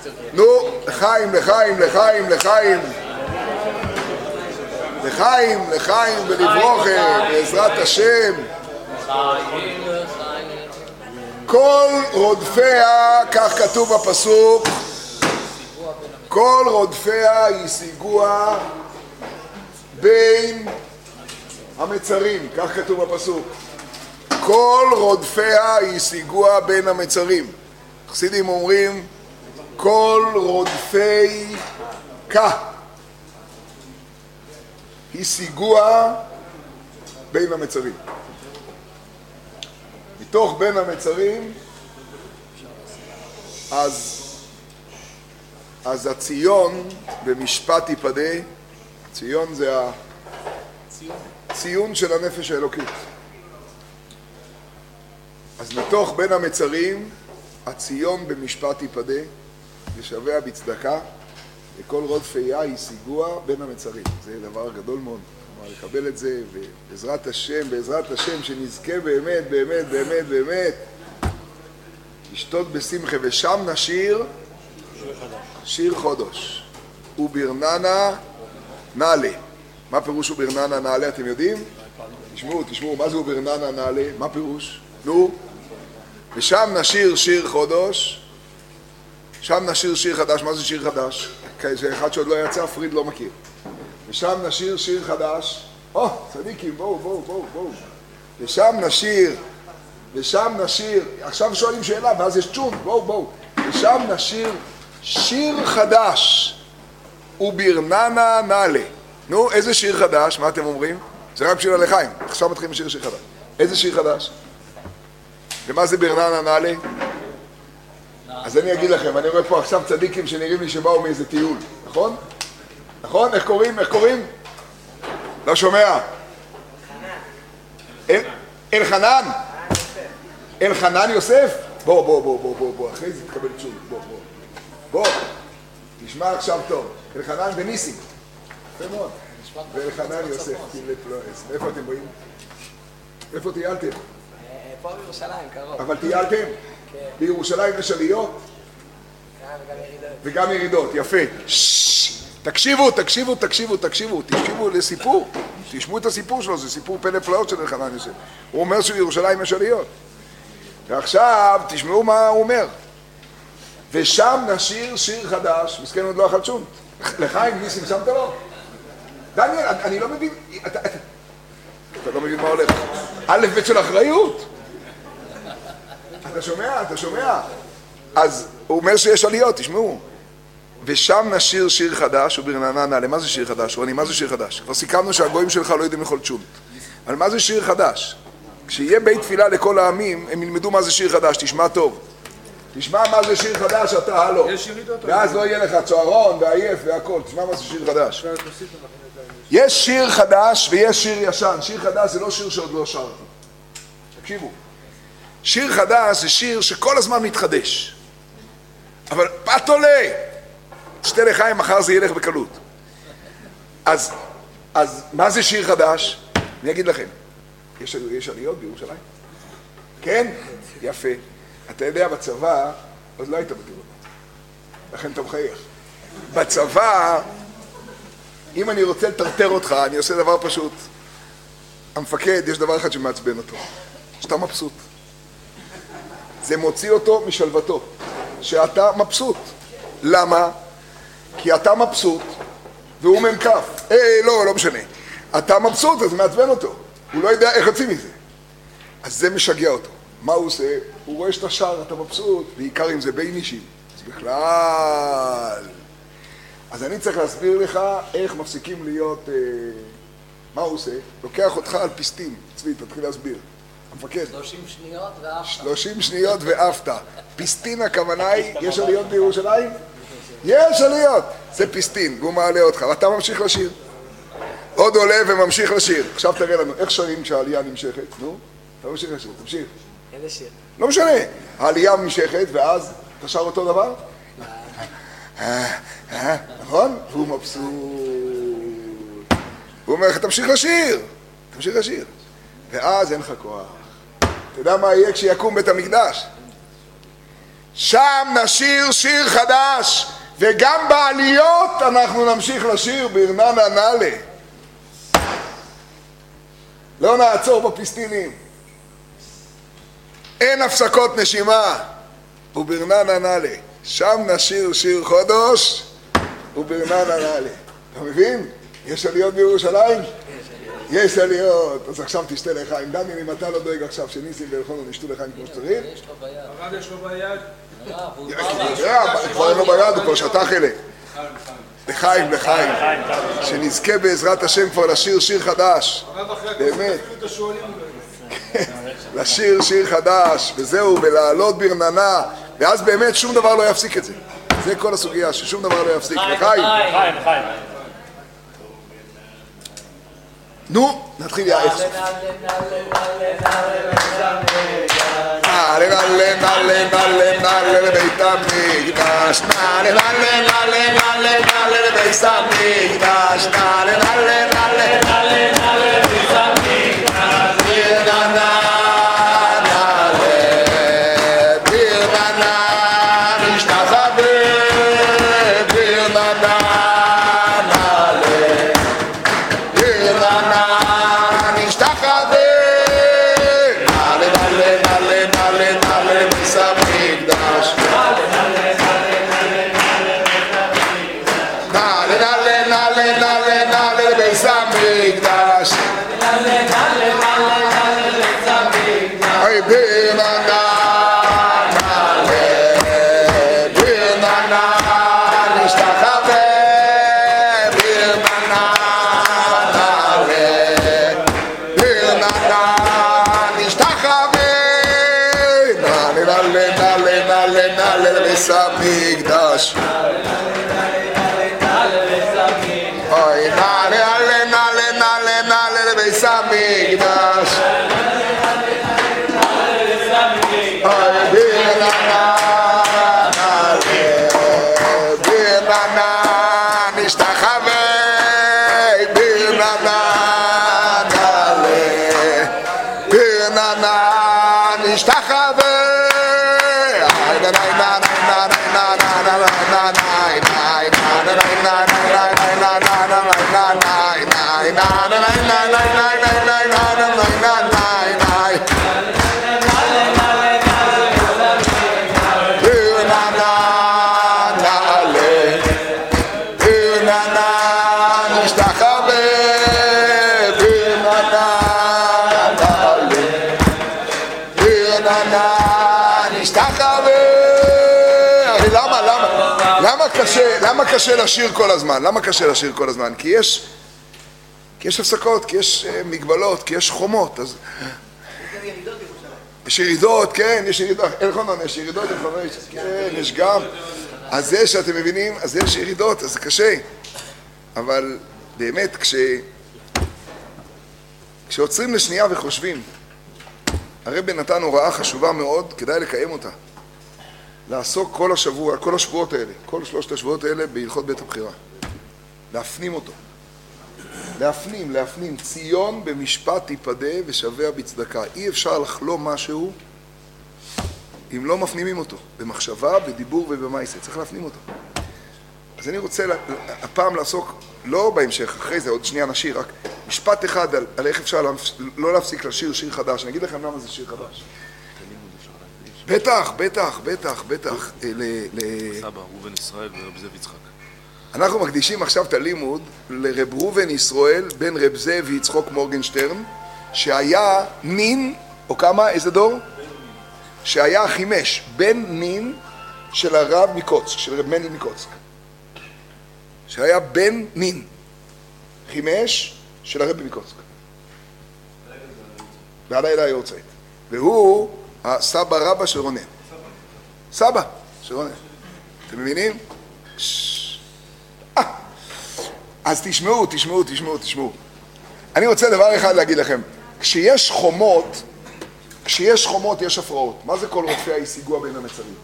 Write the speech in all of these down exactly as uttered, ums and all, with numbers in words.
נו, לחיים, לחיים, לחיים, לחיים. לחיים, לחיים ולברוכם, בעזרת השם. כל רודפיה, כך כתוב בפסוק, כל רודפיה ישיגוה בין המצרים, כך כתוב בפסוק. כל רודפיה ישיגוה בין המצרים. חסידים אומרים, כל רודפי כה ישיגוה בין המצרים. מתוך בין המצרים, אז, אז הציון במשפט ייפדה. ציון זה הציון של הנפש האלוקית. אז מתוך בין המצרים, הציון במשפט ייפדה, ושווה בצדקה, וכל רודפיה ישיגוה בין המצרים. זה דבר גדול מאוד. כלומר, לקבל את זה, ובעזרת השם, בעזרת השם, שנזכה באמת, באמת, באמת, באמת, לשתות בשמחה, ושם נשיר שיר חודש. וברננה נעלה. מה פירוש וברננה נעלה, אתם יודעים? תשמעו, תשמעו, מה זה וברננה נעלה? מה פירוש? נו, ושם נשיר שיר חודש, שם נשיר שיר חדש. מה זה שיר חדש? זה אחד שעוד לא יצא, פריד לא מכיר. ושם נשיר שיר חדש. או, צדיקים, בואו, בואו, בואו, בואו. ושם נשיר, ושם נשיר, עכשיו שואלים שאלה, ואז יש צ'ון, בואו, בואו. ושם נשיר שיר חדש, וברננה נעלה. נו, איזה שיר חדש? מה אתם אומרים? זה רק שיר הלחיים, עכשיו מתחילים לשיר שיר חדש. איזה שיר חדש? ומה זה ברננה נעלה? אז אני אגיד לכם, אני רואה פה עכשיו צדיקים שנראים לי שבאו מאיזה טיול, נכון? נכון? איך קוראים? איך קוראים? לא שומע. אלחנן. אלחנן יוסף? בוא, בוא, בוא, בוא, בוא, בוא, אחרי זה תקבל תשוב, בוא, בוא. בוא, תשמע עכשיו טוב. אלחנן וניסים. יפה מאוד. ואלחנן יוסף, תמלא פלואס. מאיפה אתם באים? איפה טיילתם? פה בירושלים, קרוב. אבל טיילתם? כן. בירושלים יש עליות? וגם ירידות. וגם ירידות, יפה. תקשיבו, תקשיבו, תקשיבו, תקשיבו, תקשיבו לסיפור. תשמעו את הסיפור שלו, זה סיפור פלא פלאות של אלחנן יוסף. הוא אומר שבירושלים יש עליות. ועכשיו תשמעו מה הוא אומר. ושם נשיר שיר חדש, מסכן עוד לא אכל שום. לחיים, ניסים, שמת לו? דניאל, אני לא מבין, אתה, אתה, אתה לא מבין מה הולך. א' ב' של אחריות. אתה שומע? אתה שומע? אז הוא אומר שיש עליות, תשמעו. ושם נשיר שיר חדש, וברננה נעלה. מה זה שיר חדש? רוני, מה זה שיר חדש? כבר סיכמנו שהגויים שלך לא יודעים לאכול צ'ונט. אבל מה זה שיר חדש? כשיהיה בית תפילה לכל העמים, הם ילמדו מה זה שיר חדש, תשמע טוב. תשמע מה זה שיר חדש, אתה הלו. ואז לא יהיה לך צוערון ועייף והכל, תשמע מה זה שיר חדש. יש שיר חדש ויש שיר ישן. שיר חדש זה לא שיר שעוד לא שרתי. תקשיבו. שיר חדש זה שיר שכל הזמן מתחדש. אבל פת עולה. שתי לחיים, מחר זה ילך בקלות. אז, אז מה זה שיר חדש? אני אגיד לכם. יש, יש עליות בירושלים? כן? יפה. אתה יודע, בצבא, עוד לא היית בטירונות. לכן אתה מחייך. בצבא, אם אני רוצה לטרטר אותך, אני עושה דבר פשוט. המפקד, יש דבר אחד שמעצבן אותו. שאתה מבסוט. זה מוציא אותו משלוותו. שאתה מבסוט. למה? כי אתה מבסוט, והוא ממקף. אה, לא, לא משנה. אתה מבסוט, אז מעצבן אותו. הוא לא יודע איך יוצאים מזה. אז זה משגע אותו. מה הוא עושה? הוא רואה שאתה שר, אתה מבסוט, בעיקר אם זה בין אישים. אז בכלל. אז אני צריך להסביר לך איך מפסיקים להיות... אה, מה הוא עושה? לוקח אותך על פיסטין. צבי, תתחיל להסביר. המפקד. שלושים שניות ואפתה. שלושים שניות ואפתה. פיסטין הכוונה היא, יש עליות בירושלים? יש עליות. זה פיסטין, והוא מעלה אותך, ואתה ממשיך לשיר. עוד עולה וממשיך לשיר. עכשיו תראה לנו, איך שרים כשהעלייה נמשכת? נו, אתה ממשיך לשיר, תמשיך. איזה שיר? לא משנה. העלייה נמשכת, ואז אתה שר אותו דבר? נכון? והוא מבסוט. הוא אומר לך, תמשיך לשיר. תמשיך לשיר. ואז אין לך כוח. אתה יודע מה יהיה כשיקום בית המקדש? שם נשיר שיר חדש, וגם בעליות אנחנו נמשיך לשיר ברננה נעלה. לא נעצור בפיסטינים. אין הפסקות נשימה. וברננה נעלה. שם נשיר שיר חודש, וברננה נעלה. אתה מבין? יש עליות בירושלים? יש עליות. אז עכשיו תשתה לחיים. דניאל, אם אתה לא דואג עכשיו שניסים ואלחונו נשתו לחיים כמו שצריך. יש לו ביד. הרב יש לו ביד. כבר אין לו ביד, הוא כבר שתה חלק. לחיים, לחיים. שנזכה בעזרת השם כבר לשיר שיר חדש. באמת. לשיר שיר חדש, וזהו, ולעלות ברננה, ואז באמת שום דבר לא יפסיק את זה. זה כל הסוגיה, ששום דבר לא יפסיק. לחיים. לחיים, לחיים. נו, נתחיל יאיך. נעלה נעלה נעלה נעלה נעלה לבית המקדש, נעלה נעלה נעלה נעלה נעלה לבית המקדש, נעלה נעלה נעלה נעלה נעלה לבית המקדש, ברננה נעלה, ברננה נשתחווה, ברננה נעלה, ברננה נשתחווה, נעלה נעלה נעלה נעלה נעלה לבית המקדש, נעלה נעלה נעלה נעלה נעלה לבית המקדש, אוי ברננה נעלה, ברננה נשתחווה, ברננה נעלה, ברננה נשתחווה, נעלה נעלה נעלה נעלה נעלה לבית המקדש, אוי נעלה נעלה נעלה נעלה נעלה לבית המקדש, אוי ברננה נעלה, ברננה נשתחווה, ברננה נעלה, ברננה נשתחווה, למה קשה, למה קשה לשיר כל הזמן? למה קשה לשיר כל הזמן? כי יש, כי יש הפסקות, כי יש מגבלות, כי יש חומות. אז... יש ירידות, כן, יש ירידות, אלחונן, יש ירידות, אלחונן, כן, יש גם. אז זה שאתם מבינים, אז יש ירידות, אז זה קשה. אבל באמת, כש... כשעוצרים לשנייה וחושבים, הרבי נתן הוראה חשובה מאוד, כדאי לקיים אותה. לעסוק כל השבוע, כל השבועות האלה, כל שלושת השבועות האלה בהלכות בית הבחירה. להפנים אותו. להפנים, להפנים. ציון במשפט תיפדה ושבע בצדקה. אי אפשר לחלום משהו אם לא מפנימים אותו. במחשבה, בדיבור ובמעשה. צריך להפנים אותו. אז אני רוצה הפעם לעסוק, לא בהמשך, אחרי זה, עוד שנייה נשיר, רק משפט אחד על, על איך אפשר לא להפסיק לשיר שיר חדש. אני אגיד לכם למה זה שיר חדש. בטח, בטח, בטח, בטח. סבא, ראובן ישראל ורב זאב יצחק. אנחנו מקדישים עכשיו את הלימוד לרב ראובן ישראל בן רב זאב ויצחק מורגנשטרן, שהיה נין, או כמה, איזה דור? שהיה חימש, בן נין של הרב מקוצק, של רב מנדל מקוצק. שהיה בן נין, חימש של הרב מקוצק. ועד הלילה יורצאת. והוא הסבא רבא של רונן. סבא של רונן. אתם מבינים? אז תשמעו, תשמעו, תשמעו, תשמעו. אני רוצה דבר אחד להגיד לכם. כשיש חומות, כשיש חומות יש הפרעות. מה זה כל רופאי השיגוע בין המצרים?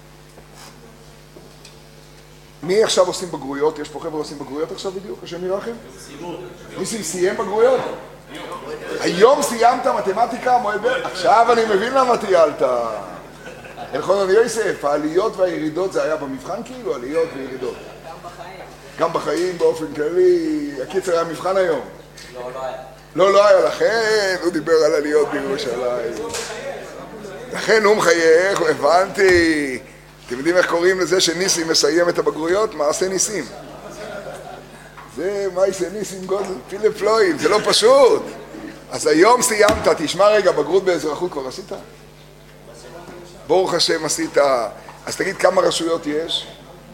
מי עכשיו עושים בגרויות? יש פה חבר'ה עושים בגרויות עכשיו בדיוק? השם ירחם? ניסים סיים בגרויות? היום סיימת מתמטיקה, מועד ב'? עכשיו אני מבין למה טיילת. אלחונן יוסף, העליות והירידות זה היה במבחן כאילו, עליות וירידות. גם בחיים. גם בחיים באופן כללי, הקיצר היה מבחן היום. לא, לא היה. לא, לא היה לכן, הוא דיבר על עליות בירושלים. לכן הוא מחייך, הבנתי. אתם יודעים איך קוראים לזה שניסים מסיים את הבגרויות? מעשה ניסים. זה מעשה ניסים גודל, פילה פלואים, זה לא פשוט. אז היום סיימת, תשמע רגע, בגרות באזרחות כבר עשית? ברוך השם עשית. אז תגיד כמה רשויות יש?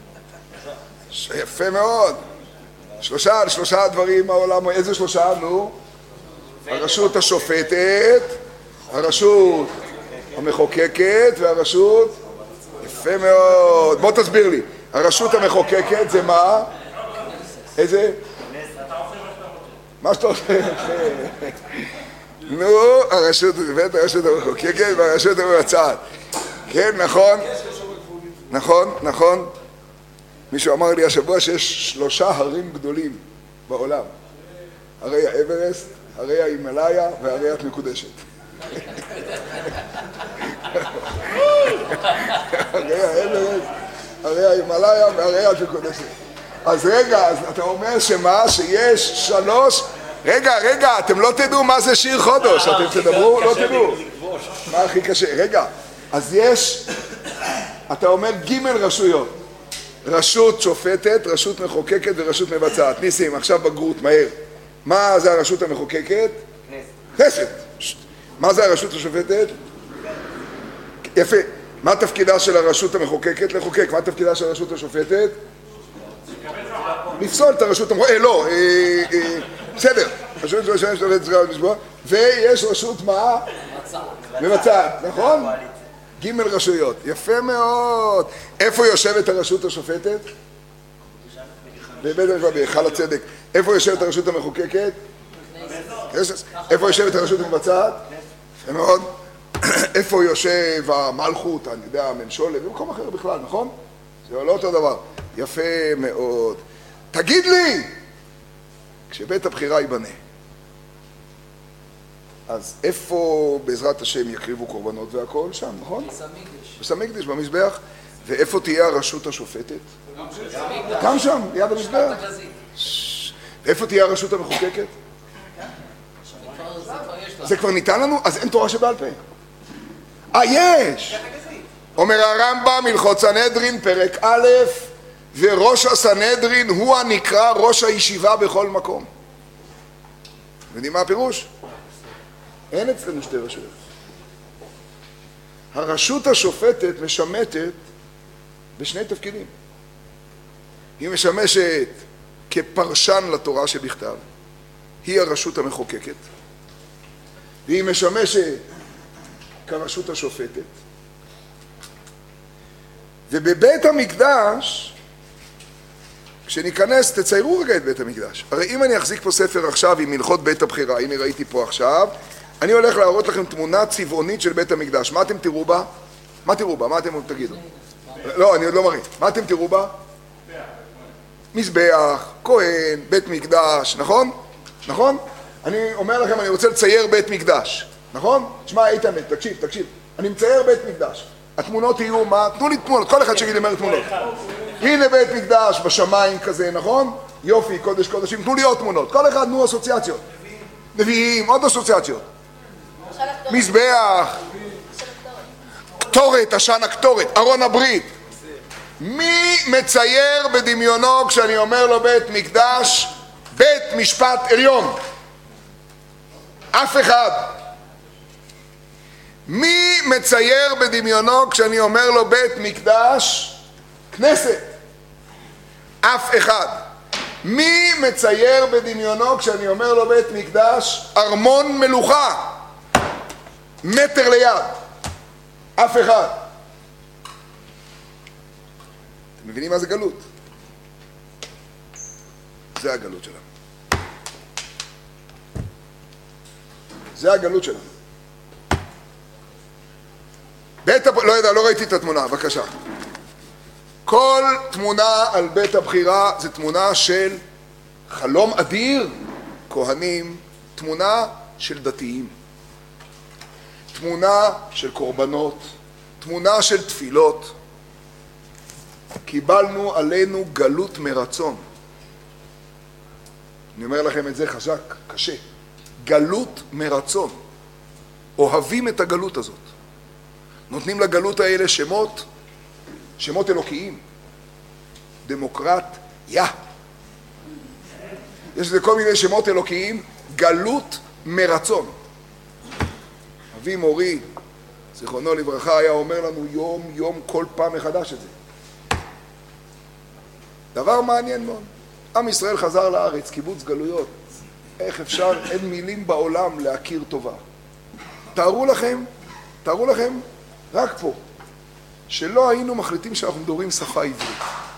יפה מאוד. שלושה, שלושה דברים מהעולם, איזה שלושה? נו? הרשות השופטת, הרשות המחוקקת והרשות... יפה מאוד. בוא תסביר לי. הרשות המחוקקת זה מה? איזה? מה שאתה עושה? נו, הרשות השופטת, הרשות המחוקקת והרשות המבצעת. כן, נכון? נכון, נכון. מישהו אמר לי השבוע שיש שלושה הרים גדולים בעולם. הרי האברסט, הרי ההימאליה והרי את מקודשת. הרי האברסט, הרי ההימאליה והרי את מקודשת. אז רגע, אז אתה אומר שמה? שיש שלוש... רגע, רגע, אתם לא תדעו מה זה שיר חודש, אתם תדברו, לא תדעו. מה הכי קשה? רגע, אז יש, אתה אומר ג' רשויות. רשות שופטת, רשות מחוקקת ורשות מבצעת. ניסים, עכשיו בגרות, מהר. מה זה הרשות המחוקקת? כנסת. מה זה הרשות השופטת? יפה. מה תפקידה של הרשות המחוקקת? לחוקק. מה תפקידה של הרשות השופטת? לפסול את הרשות המחוקקת. אה, לא. בסדר. רשות השופטת, ויש רשות מה? מבצעת. נכון? ג' רשויות. יפה מאוד. איפה יושבת הרשות השופטת? בבית המשפט, בהיכל הצדק. איפה יושבת הרשות המחוקקת? איפה יושבת הרשות המבצעת? יפה מאוד. איפה יושב המלכות, אני יודע, הממשולה, במקום אחר בכלל, נכון? זה לא אותו דבר. יפה מאוד. תגיד לי, כשבית הבחירה ייבנה, אז איפה בעזרת השם יקריבו קורבנות והכל? שם, נכון? בסמיקדש. בסמיקדש, במזבח. ואיפה תהיה הרשות השופטת? גם שם, ליד המזבח. ואיפה תהיה הרשות המחוקקת? זה כבר ניתן לנו? אז אין תורה שבעל פה. אה, יש! אומר הרמב"ם, הלכות סנהדרין, פרק א', וראש הסנהדרין הוא הנקרא ראש הישיבה בכל מקום. יודעים מה הפירוש? אין אצלנו שתי רשויות. הרשות השופטת משמטת בשני תפקידים. היא משמשת כפרשן לתורה שבכתב, היא הרשות המחוקקת, והיא משמשת כרשות השופטת. ובבית המקדש, כשניכנס, תציירו רגע את בית המקדש. הרי אם אני אחזיק פה ספר עכשיו עם הלכות בית הבחירה, הנה ראיתי פה עכשיו, אני הולך להראות לכם תמונה צבעונית של בית המקדש. מה אתם תראו בה? מה תראו בה? מה אתם תגידו? לא, אני עוד לא מראה. מה אתם תראו בה? מזבח, כהן, בית מקדש, נכון? נכון? אני אומר לכם, אני רוצה לצייר בית מקדש, נכון? תשמע, איתן, תקשיב, תקשיב. אני מצייר בית מקדש. התמונות יהיו מה? תנו לי תמונות, כל אחד שיגיד לי מה תמונות. הנה בית מקדש בשמיים כזה, נכון? יופי, קודש קודשים, תנו לי עוד תמונות. כל אחד תנו אסוציאציות. נביאים, עוד אסוציאציות. מזבח, קטורת, עשן הקטורת, ארון הברית. מי מצייר בדמיונו כשאני אומר לו בית מקדש, בית משפט עליון? אף אחד. מי מצייר בדמיונו כשאני אומר לו בית מקדש, כנסת? אף אחד. מי מצייר בדמיונו כשאני אומר לו בית מקדש, ארמון מלוכה, מטר ליד? אף אחד. אתם מבינים מה זה גלות? זה הגלות שלנו. זה הגלות שלנו. בית הפ... לא יודע, לא ראיתי את התמונה, בבקשה. כל תמונה על בית הבחירה זה תמונה של חלום אדיר, כהנים, תמונה של דתיים, תמונה של קורבנות, תמונה של תפילות, קיבלנו עלינו גלות מרצון. אני אומר לכם את זה חזק, קשה. גלות מרצון. אוהבים את הגלות הזאת. נותנים לגלות האלה שמות, שמות אלוקיים. דמוקרט, יא. יש לזה כל מיני שמות אלוקיים, גלות מרצון. אבי מורי, זיכרונו לברכה, היה אומר לנו יום יום כל פעם מחדש את זה. דבר מעניין מאוד. עם ישראל חזר לארץ, קיבוץ גלויות. איך אפשר, אין מילים בעולם להכיר טובה. תארו לכם, תארו לכם, רק פה, שלא היינו מחליטים שאנחנו מדברים שפה עברית.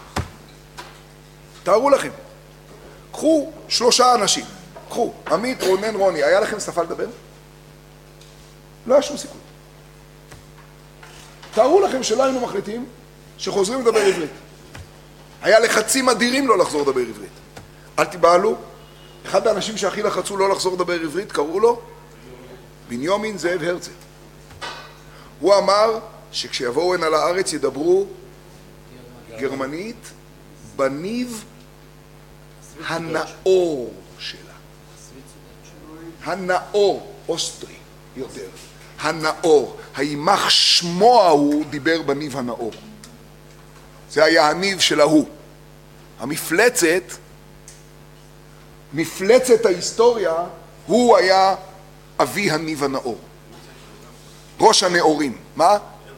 תארו לכם, קחו שלושה אנשים, קחו, עמית, רונן, רוני, היה לכם שפה לדבר? לא היה שום סיכוי. תארו לכם שלא היינו מחליטים שחוזרים לדבר עברית. היה לחצים אדירים לא לחזור לדבר עברית. אל תיבהלו, אחד האנשים שהכי לחצו לא לחזור לדבר עברית, קראו לו בנימין זאב הרצל. הוא אמר שכשיבואו הנה לארץ ידברו גרמנית בניב הנאור שלה. הנאור, אוסטרי יותר. הנאור, הימח שמו הוא דיבר בניב הנאור. זה היה הניב של ההוא. המפלצת, מפלצת ההיסטוריה, הוא היה אבי הניב הנאור. ראש הנאורים. מה?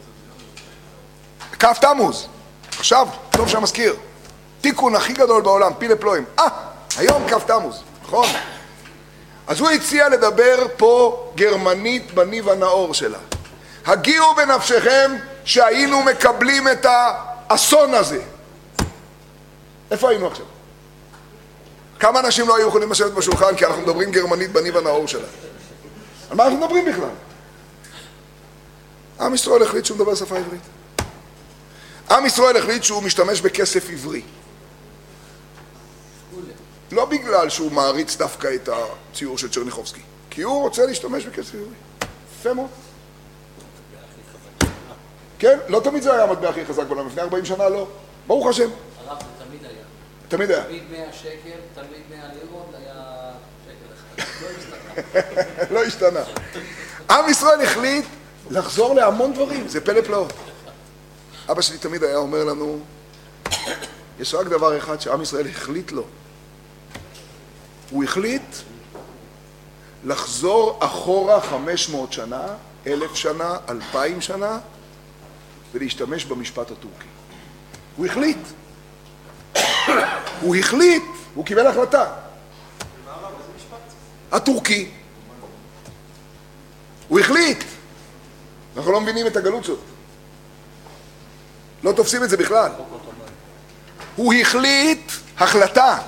כף תמוז. עכשיו, טוב שהמזכיר. תיקון הכי גדול בעולם, פילה פלואים. אה, היום כף תמוז, נכון? אז הוא הציע לדבר פה גרמנית בניב הנאור שלה. הגיעו בנפשכם שהיינו מקבלים את האסון הזה. איפה היינו עכשיו? כמה אנשים לא היו יכולים לשבת בשולחן כי אנחנו מדברים גרמנית בניב הנאור שלה? על מה אנחנו מדברים בכלל? עם ישראל החליט שהוא מדבר שפה עברית. עם ישראל החליט שהוא משתמש בכסף עברי. לא בגלל שהוא מעריץ דווקא את הציור של צ'רניחובסקי, כי הוא רוצה להשתמש בכסף עברי. יפה מאוד. כן, לא תמיד זה היה המטבע הכי חזק בעולם, לפני ארבעים שנה לא. ברוך השם. הרב, זה תמיד היה. תמיד היה. תמיד מאה שקל, תמיד מאה לירות, היה שקל אחד. לא השתנה. לא השתנה. עם ישראל החליט לחזור להמון דברים, זה פלא פלאות. אבא שלי תמיד היה אומר לנו, יש רק דבר אחד שעם ישראל החליט לו. הוא החליט לחזור אחורה חמש מאות שנה, אלף שנה, אלפיים שנה, ולהשתמש במשפט הטורקי. הוא החליט. הוא החליט, הוא קיבל החלטה. הטורקי. הוא החליט. אנחנו לא מבינים את הגלות הזאת. לא תופסים את זה בכלל. הוא החליט החלטה.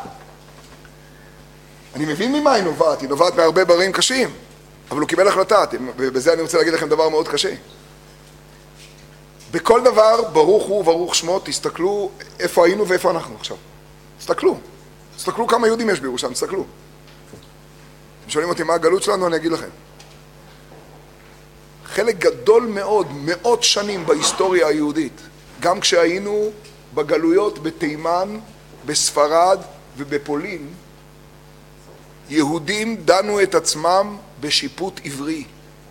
אני מבין ממה היא נובעת, היא נובעת מהרבה דברים קשים, אבל הוא קיבל החלטה, ובזה אני רוצה להגיד לכם דבר מאוד קשה. בכל דבר, ברוך הוא וברוך שמו, תסתכלו איפה היינו ואיפה אנחנו עכשיו. תסתכלו. תסתכלו כמה יהודים יש בירושלים, תסתכלו. אתם שואלים אותי מה הגלות שלנו, אני אגיד לכם. חלק גדול מאוד, מאות שנים בהיסטוריה היהודית, גם כשהיינו בגלויות בתימן, בספרד ובפולין, יהודים דנו את עצמם בשיפוט עברי.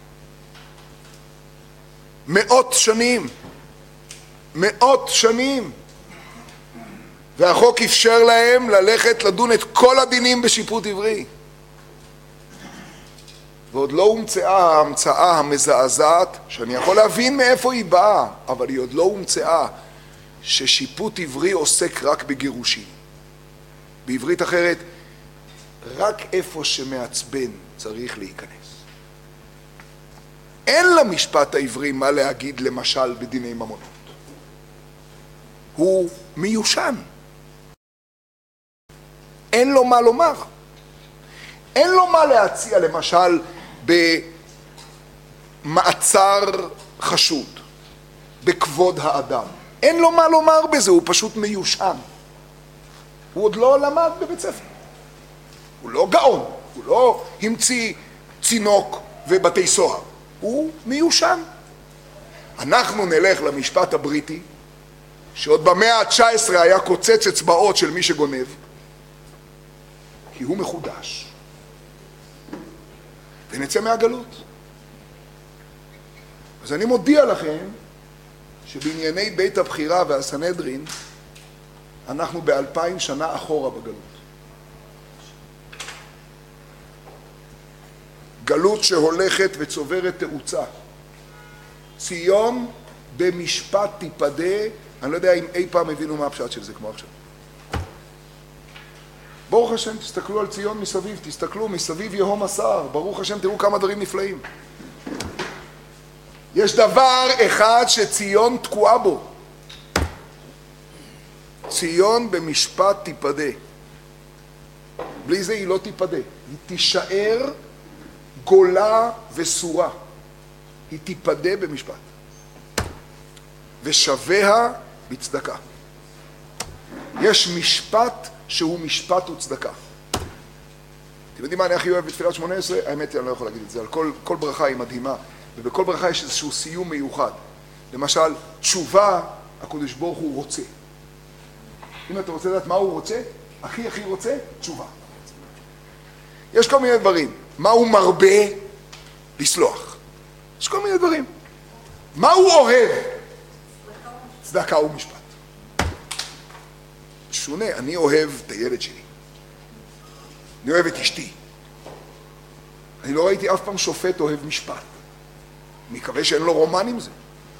מאות שנים. מאות שנים. והחוק אפשר להם ללכת לדון את כל הדינים בשיפוט עברי. ועוד לא הומצאה ההמצאה המזעזעת, שאני יכול להבין מאיפה היא באה, אבל היא עוד לא הומצאה, ששיפוט עברי עוסק רק בגירושים. בעברית אחרת, רק איפה שמעצבן צריך להיכנס. אין למשפט העברי מה להגיד למשל בדיני ממונות. הוא מיושן. אין לו מה לומר. אין לו מה להציע למשל במעצר חשוד, בכבוד האדם. אין לו מה לומר בזה, הוא פשוט מיושן. הוא עוד לא למד בבית ספר. הוא לא גאון, הוא לא המציא צינוק ובתי סוהר. הוא מיושן. אנחנו נלך למשפט הבריטי, שעוד במאה ה-תשע עשרה היה קוצץ אצבעות של מי שגונב, כי הוא מחודש. ונצא מהגלות. אז אני מודיע לכם שבענייני בית הבחירה והסנהדרין אנחנו באלפיים שנה אחורה בגלות. גלות שהולכת וצוברת תאוצה. ציון במשפט תיפדה, אני לא יודע אם אי פעם הבינו מה הפשט של זה כמו עכשיו. ברוך השם, תסתכלו על ציון מסביב, תסתכלו מסביב יהום הסער, ברוך השם, תראו כמה דברים נפלאים. יש דבר אחד שציון תקועה בו. ציון במשפט תיפדה. בלי זה היא לא תיפדה. היא תישאר גולה וסורה. היא תיפדה במשפט. ושוויה בצדקה. יש משפט שהוא משפט וצדקה. אתם יודעים מה אני הכי אוהב בתפילת שמונה עשרה? האמת היא, אני לא יכול להגיד את זה. על כל, כל ברכה היא מדהימה. ובכל ברכה יש איזשהו סיום מיוחד. למשל, תשובה, הקדוש ברוך הוא רוצה. אם אתה רוצה לדעת מה הוא רוצה, הכי הכי רוצה, תשובה. יש כל מיני דברים. מה הוא מרבה? לסלוח. יש כל מיני דברים. מה הוא אוהב? צדקה ומשפט. שונה, אני אוהב את הילד שלי. אני אוהב את אשתי. אני לא ראיתי אף פעם שופט אוהב משפט. אני מקווה שאין לו רומן עם זה.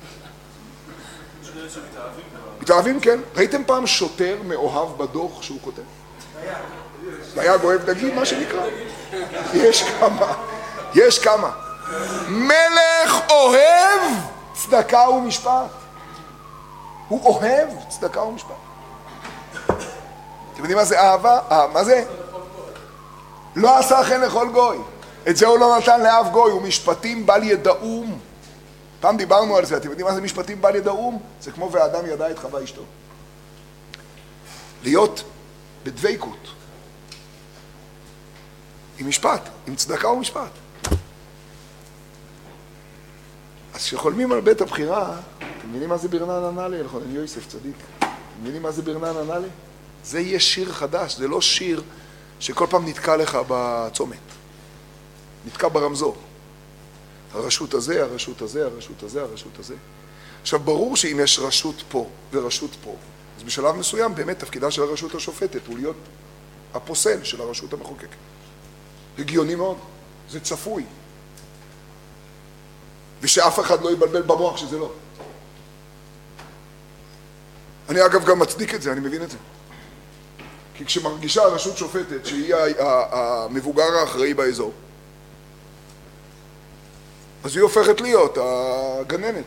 מתאהבים, כן. ראיתם פעם שוטר מאוהב בדוח שהוא כותב? דייג אוהב דגים, מה שנקרא. יש כמה. יש כמה. מלך אוהב צדקה ומשפט. הוא אוהב צדקה ומשפט. אתם יודעים מה זה אהבה? אה, מה זה? לא עשה חן לכל גוי. את זה הוא לא נתן לאף גוי, הוא משפטים בל ידעום. פעם דיברנו על זה, אתם יודעים מה זה משפטים בל ידעום? זה כמו והאדם ידע את חווה אשתו. להיות בדבקות. עם משפט, עם צדקה ומשפט. אז כשחולמים על בית הבחירה, אתם מבינים מה זה ברנן הנאלי? אלחונן יוסף צדיק. אתם מבינים מה זה ברנן הנאלי? זה יהיה שיר חדש, זה לא שיר שכל פעם נתקע לך בצומת. נתקע ברמזור. הרשות הזה, הרשות הזה, הרשות הזה, הרשות הזה. עכשיו, ברור שאם יש רשות פה ורשות פה, אז בשלב מסוים באמת תפקידה של הרשות השופטת הוא להיות הפוסל של הרשות המחוקקת. הגיוני מאוד, זה צפוי. ושאף אחד לא יבלבל במוח שזה לא. אני אגב גם מצדיק את זה, אני מבין את זה. כי כשמרגישה הרשות שופטת שהיא המבוגר האחראי באזור, אז היא הופכת להיות הגננת.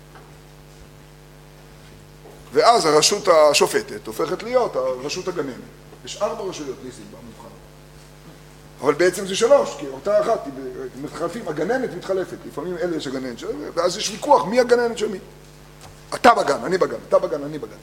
ואז הרשות השופטת הופכת להיות הרשות הגננת. יש ארבע רשויות ניסים במבחן. אבל בעצם זה שלוש, כי אותה אחת, מתחלפים, הגננת מתחלפת, לפעמים אלה יש הגננת, ואז יש ויכוח מי הגננת של מי. אתה בגן, אני בגן, אתה בגן, אני בגן.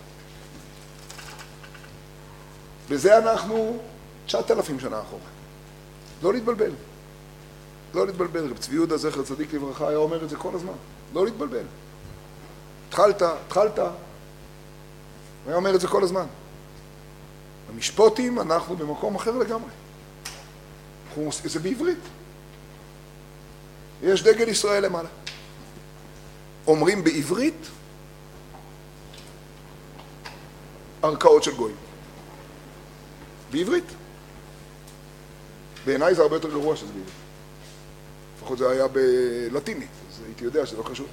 בזה אנחנו תשעת אלפים שנה אחורה. לא להתבלבל. לא להתבלבל. רב צבי יהודה זכר צדיק לברכה היה אומר את זה כל הזמן. לא להתבלבל. התחלת, התחלת. הוא היה אומר את זה כל הזמן. במשפוטים אנחנו במקום אחר לגמרי. זה בעברית. יש דגל ישראל למעלה. אומרים בעברית ערכאות של גויים. בעברית. בעיניי זה הרבה יותר גרוע שזה בעברית. לפחות זה היה בלטינית, אז הייתי יודע שזה לא חשוב.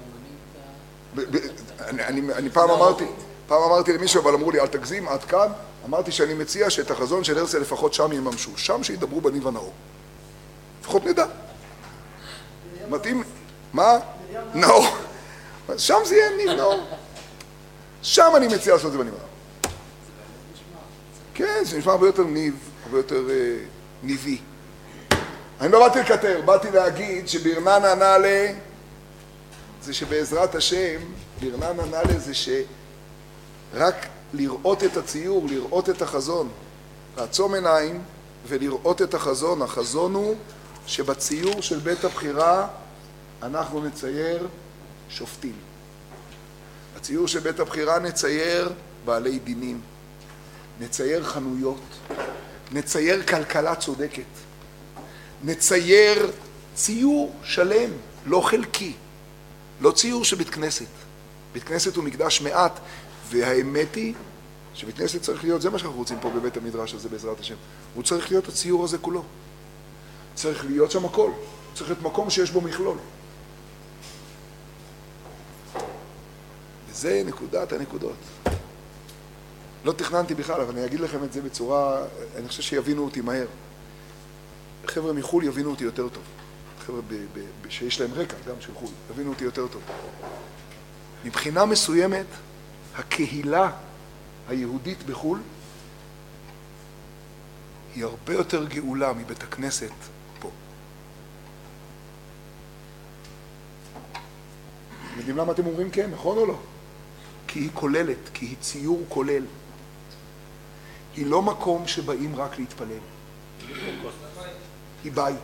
אני פעם אמרתי, פעם אמרתי למישהו, אבל אמרו לי, אל תגזים, עד כאן, אמרתי שאני מציע שאת החזון של הרצל לפחות שם יממשו, שם שידברו בניב הנאור. לפחות נדע. מתאים, מה? נאור. שם זה יהיה ניב נאור. שם אני מציע לעשות את זה בניב הנאור. כן, זה נשמע הרבה יותר ניב, הרבה יותר ניבי. אני לא באתי לקטר, באתי להגיד שברנן הנאלי זה שבעזרת השם, ברנן הנאלי זה שרק לראות את הציור, לראות את החזון, לעצום עיניים ולראות את החזון. החזון הוא שבציור של בית הבחירה אנחנו נצייר שופטים. בציור של בית הבחירה נצייר בעלי דינים, נצייר חנויות, נצייר כלכלה צודקת, נצייר ציור שלם, לא חלקי, לא ציור של בית כנסת. בית כנסת הוא מקדש מעט, והאמת היא שבית כנסת צריך להיות, זה מה שאנחנו רוצים פה בבית המדרש הזה בעזרת השם, הוא צריך להיות הציור הזה כולו. צריך להיות שם הכל, צריך להיות מקום שיש בו מכלול. וזה נקודת הנקודות. לא תכננתי בכלל, אבל אני אגיד לכם את זה בצורה, אני חושב שיבינו אותי מהר. חבר'ה מחול יבינו אותי יותר טוב. חבר'ה ב- ב- ב- שיש להם רקע, גם של חול, יבינו אותי יותר טוב. מבחינה מסוימת, הקהילה היהודית בחול היא הרבה יותר גאולה מבית הכנסת פה. אתם יודעים למה אתם אומרים כן, נכון או לא? כי היא כוללת, כי היא ציור כולל. היא לא מקום שבאים רק להתפלל. היא בית.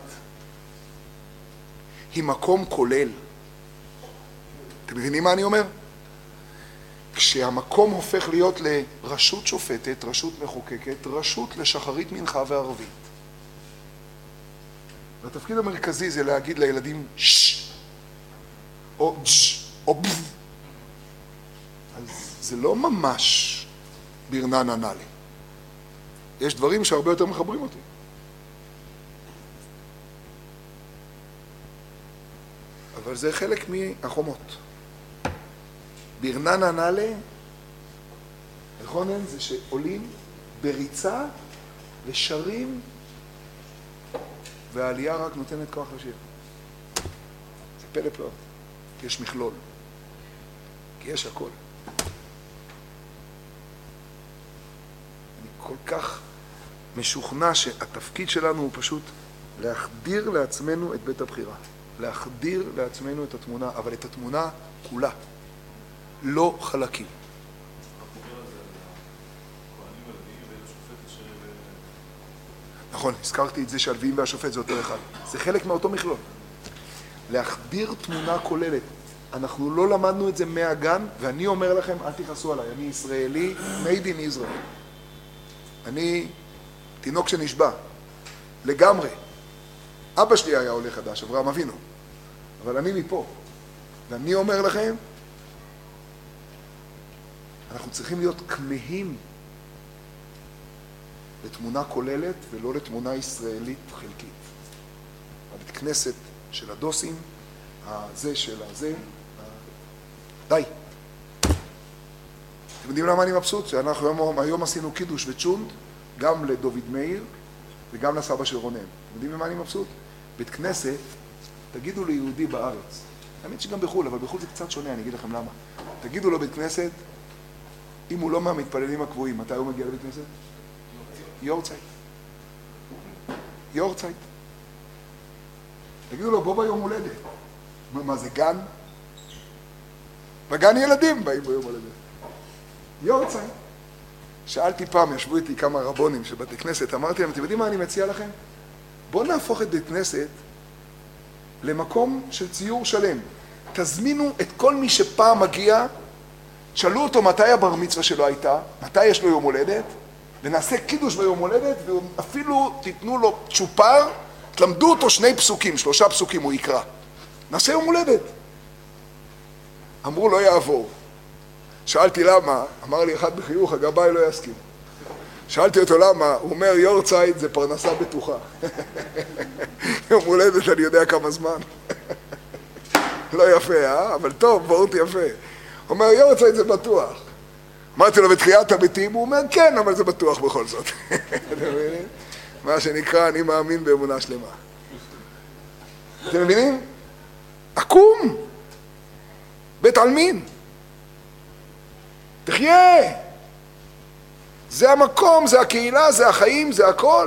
היא מקום כולל. אתם מבינים מה אני אומר? כשהמקום הופך להיות לרשות שופטת, רשות מחוקקת, רשות לשחרית מנחה וערבית. והתפקיד המרכזי זה להגיד לילדים שש, או ג'ש, או בב. אז זה לא ממש ברנן הנאלי. יש דברים שהרבה יותר מחברים אותי. אבל זה חלק מהחומות. ברנן הנאלי, נכונן, זה שעולים בריצה ושרים, והעלייה רק נותנת כוח לשיר. זה פלא פלאות. יש מכלול. כי יש הכל. אני כל כך משוכנע שהתפקיד שלנו הוא פשוט להחדיר לעצמנו את בית הבחירה. להחדיר לעצמנו את התמונה, אבל את התמונה כולה. לא חלקים. נכון, הזכרתי את זה שהלוויים והשופט זה אותו אחד. זה חלק מאותו מכלול. להחדיר תמונה כוללת. אנחנו לא למדנו את זה מהגן, ואני אומר לכם, אל תכעסו עליי, אני ישראלי, made in Israel. אני תינוק שנשבע, לגמרי. אבא שלי היה עולה חדש, אברהם אבינו. אבל אני מפה. ואני אומר לכם, אנחנו צריכים להיות כמהים לתמונה כוללת ולא לתמונה ישראלית חלקית. הבית כנסת של הדוסים, הזה של הזה, די. אתם יודעים למה אני מבסוט? שאנחנו היום, היום עשינו קידוש וצ'ונד, גם לדוד מאיר וגם לסבא של רונן. אתם יודעים למה אני מבסוט? בית כנסת, תגידו ליהודי בארץ, האמת שגם בחול, אבל בחול זה קצת שונה, אני אגיד לכם למה. תגידו לו בית כנסת, אם הוא לא מהמתפללים הקבועים, מתי הוא מגיע לבית כנסת? יורצייט. יורצייט. תגידו לו, בוא ביום הולדת. מה, זה גן? בגן ילדים באים ביום הולדת. יורצייט. שאלתי פעם, ישבו איתי כמה רבונים של בתי כנסת, אמרתי להם, אתם יודעים מה אני מציע לכם? בואו נהפוך את בית כנסת למקום של ציור שלם. תזמינו את כל מי שפעם מגיע, שאלו אותו מתי הבר מצווה שלו הייתה, מתי יש לו יום הולדת, ונעשה קידוש ביום הולדת, ואפילו תיתנו לו צ'ופר, תלמדו אותו שני פסוקים, שלושה פסוקים הוא יקרא. נעשה יום הולדת. אמרו לא יעבור. שאלתי למה, אמר לי אחד בחיוך, הגבאי לא יסכים. שאלתי אותו למה, הוא אומר יורצייט זה פרנסה בטוחה. יום הולדת אני יודע כמה זמן. לא יפה, אה? אבל טוב, ברור יפה. הוא אומר יורצייט זה בטוח. אמרתי לו בתחיית המתים, הוא אומר כן, אבל זה בטוח בכל זאת. מה שנקרא, אני מאמין באמונה שלמה. אתם מבינים? עקום! בית עלמין! תחיה! זה המקום, זה הקהילה, זה החיים, זה הכל.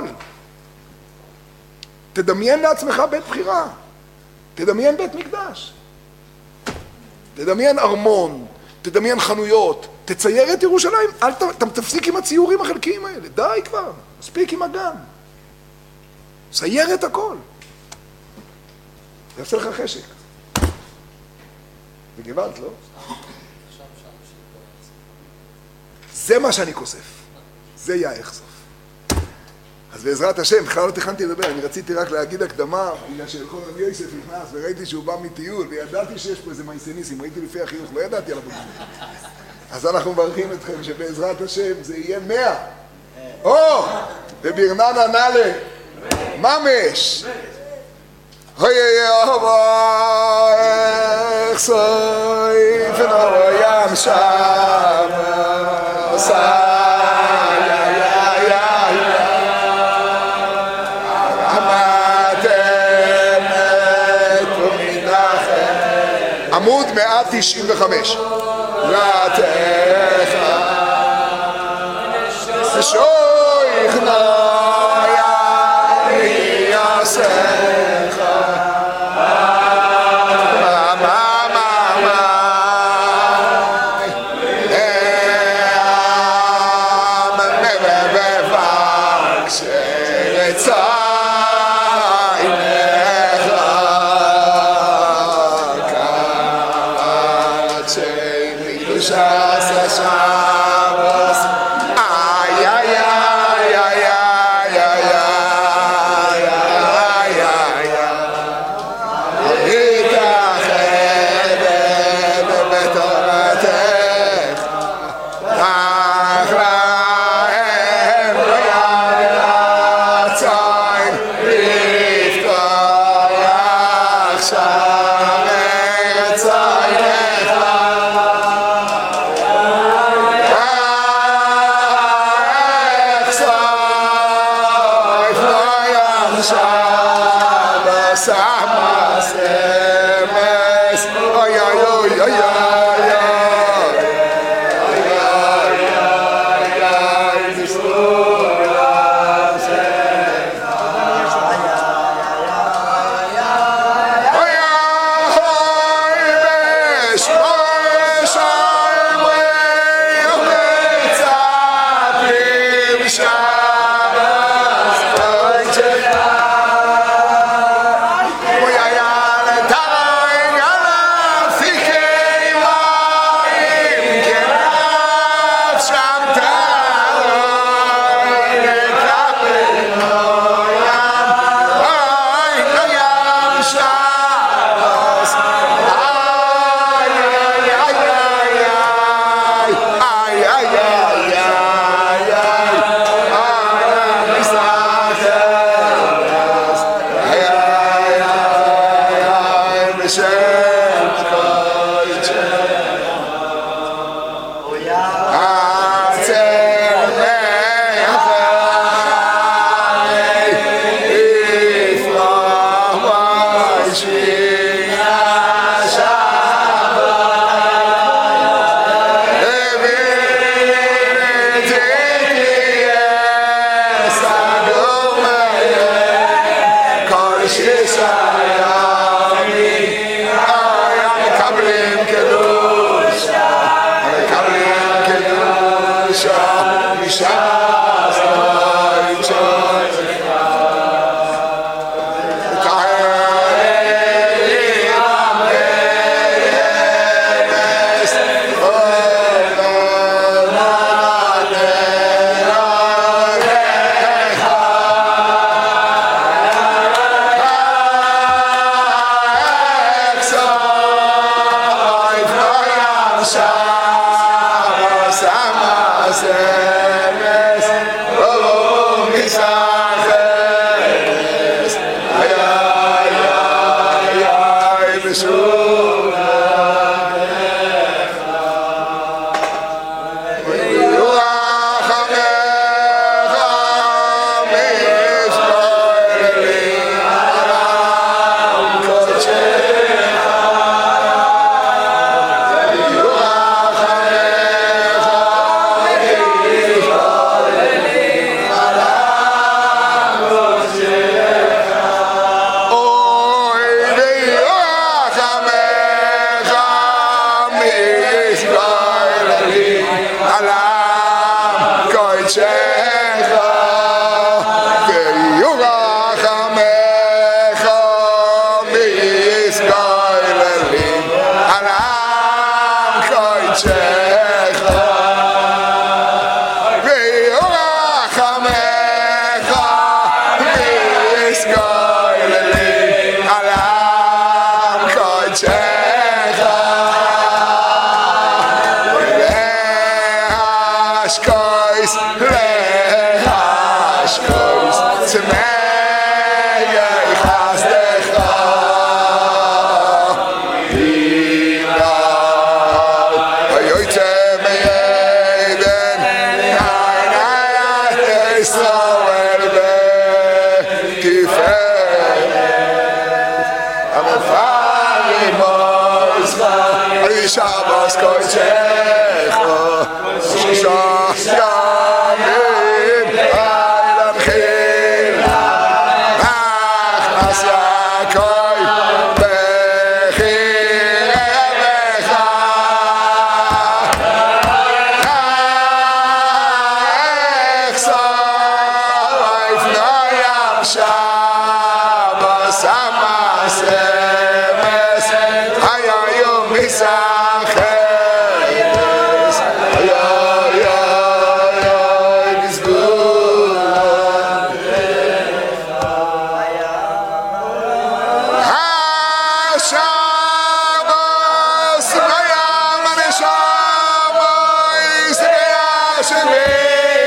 תדמיין לעצמך בית בחירה. תדמיין בית מקדש. תדמיין ארמון, תדמיין חנויות, תצייר את ירושלים. אל ת, ת, תפסיק עם הציורים החלקיים האלה. די כבר, מספיק עם הגן. צייר את הכל. זה יעשה לך חשק. וגבלת, לא? שם, שם, זה מה שאני כוסף. זה יהיה האיכסוף. אז בעזרת השם, בכלל לא תכנתי לדבר, אני רציתי רק להגיד הקדמה, בגלל שאלכון רבי יוסף נכנס וראיתי שהוא בא מטיול, וידעתי שיש פה איזה מייסניסים, ראיתי לפי החיוך, לא ידעתי על הבוגרים. אז אנחנו מברכים אתכם שבעזרת השם זה יהיה מאה. או! וברננה נאלה, ממש! אוי אוי אוי איך סוי פנור ים שם עושה עמוד מאה תשעים וחמש. רתך שויך נויה יעשך מה מה מה מה מבבק שרצה להשקויס, להשקויס, צמאי חסדך, הילה, היוצא מעדן, עיני ישראל בתפארת, המפעלים מוזכר, שבוס קודשך, שישה ימים, לילה מחילה, נכנס יעקב בחירבך, איך שורף ים שבוס המסמס, היה יום מסחרס, היה היה היה מסגור, השבוס בים הנשמות והשבי,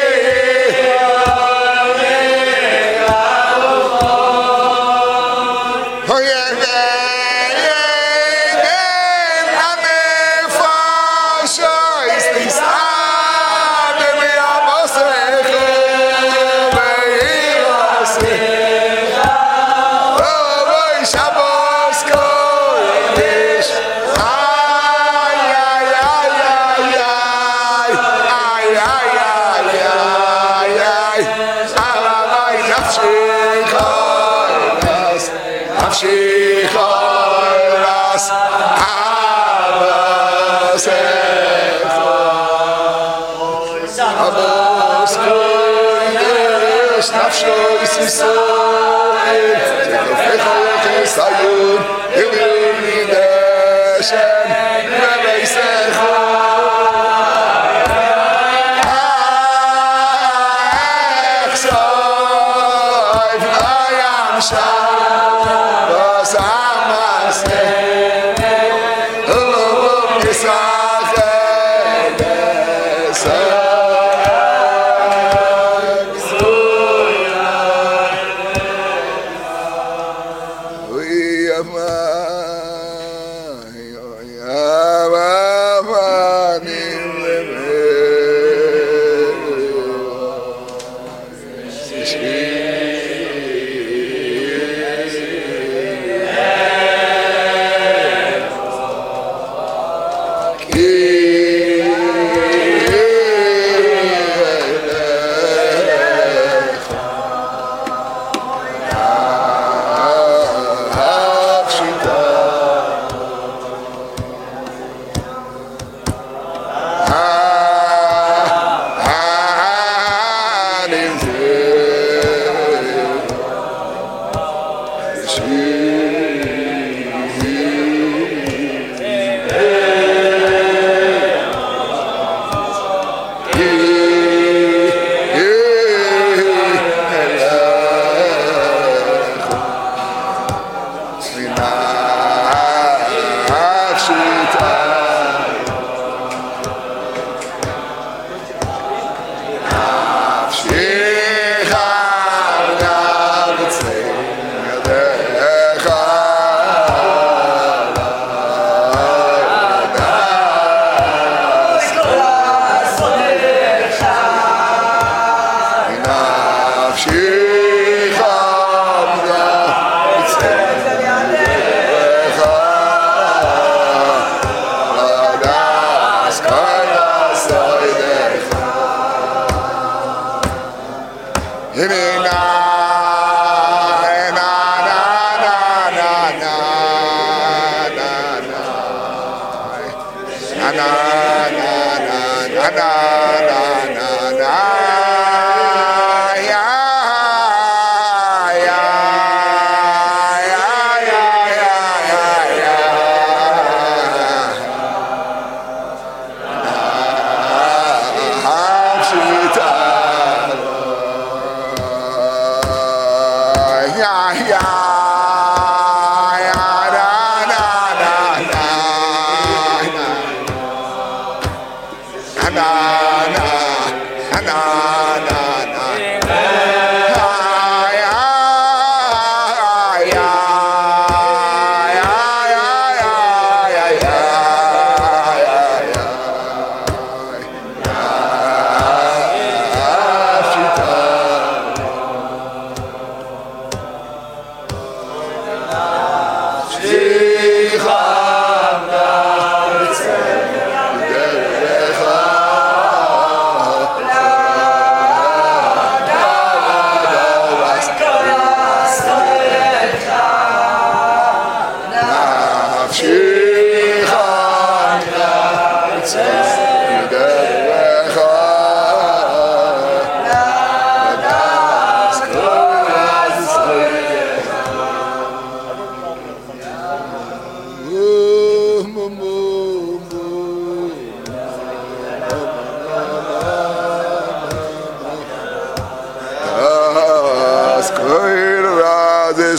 נפשי חורס אבסך אבוס קודש נפשו ישראל תקופך יחסיון יביאו לי דשן וביסך איך סוף לים שם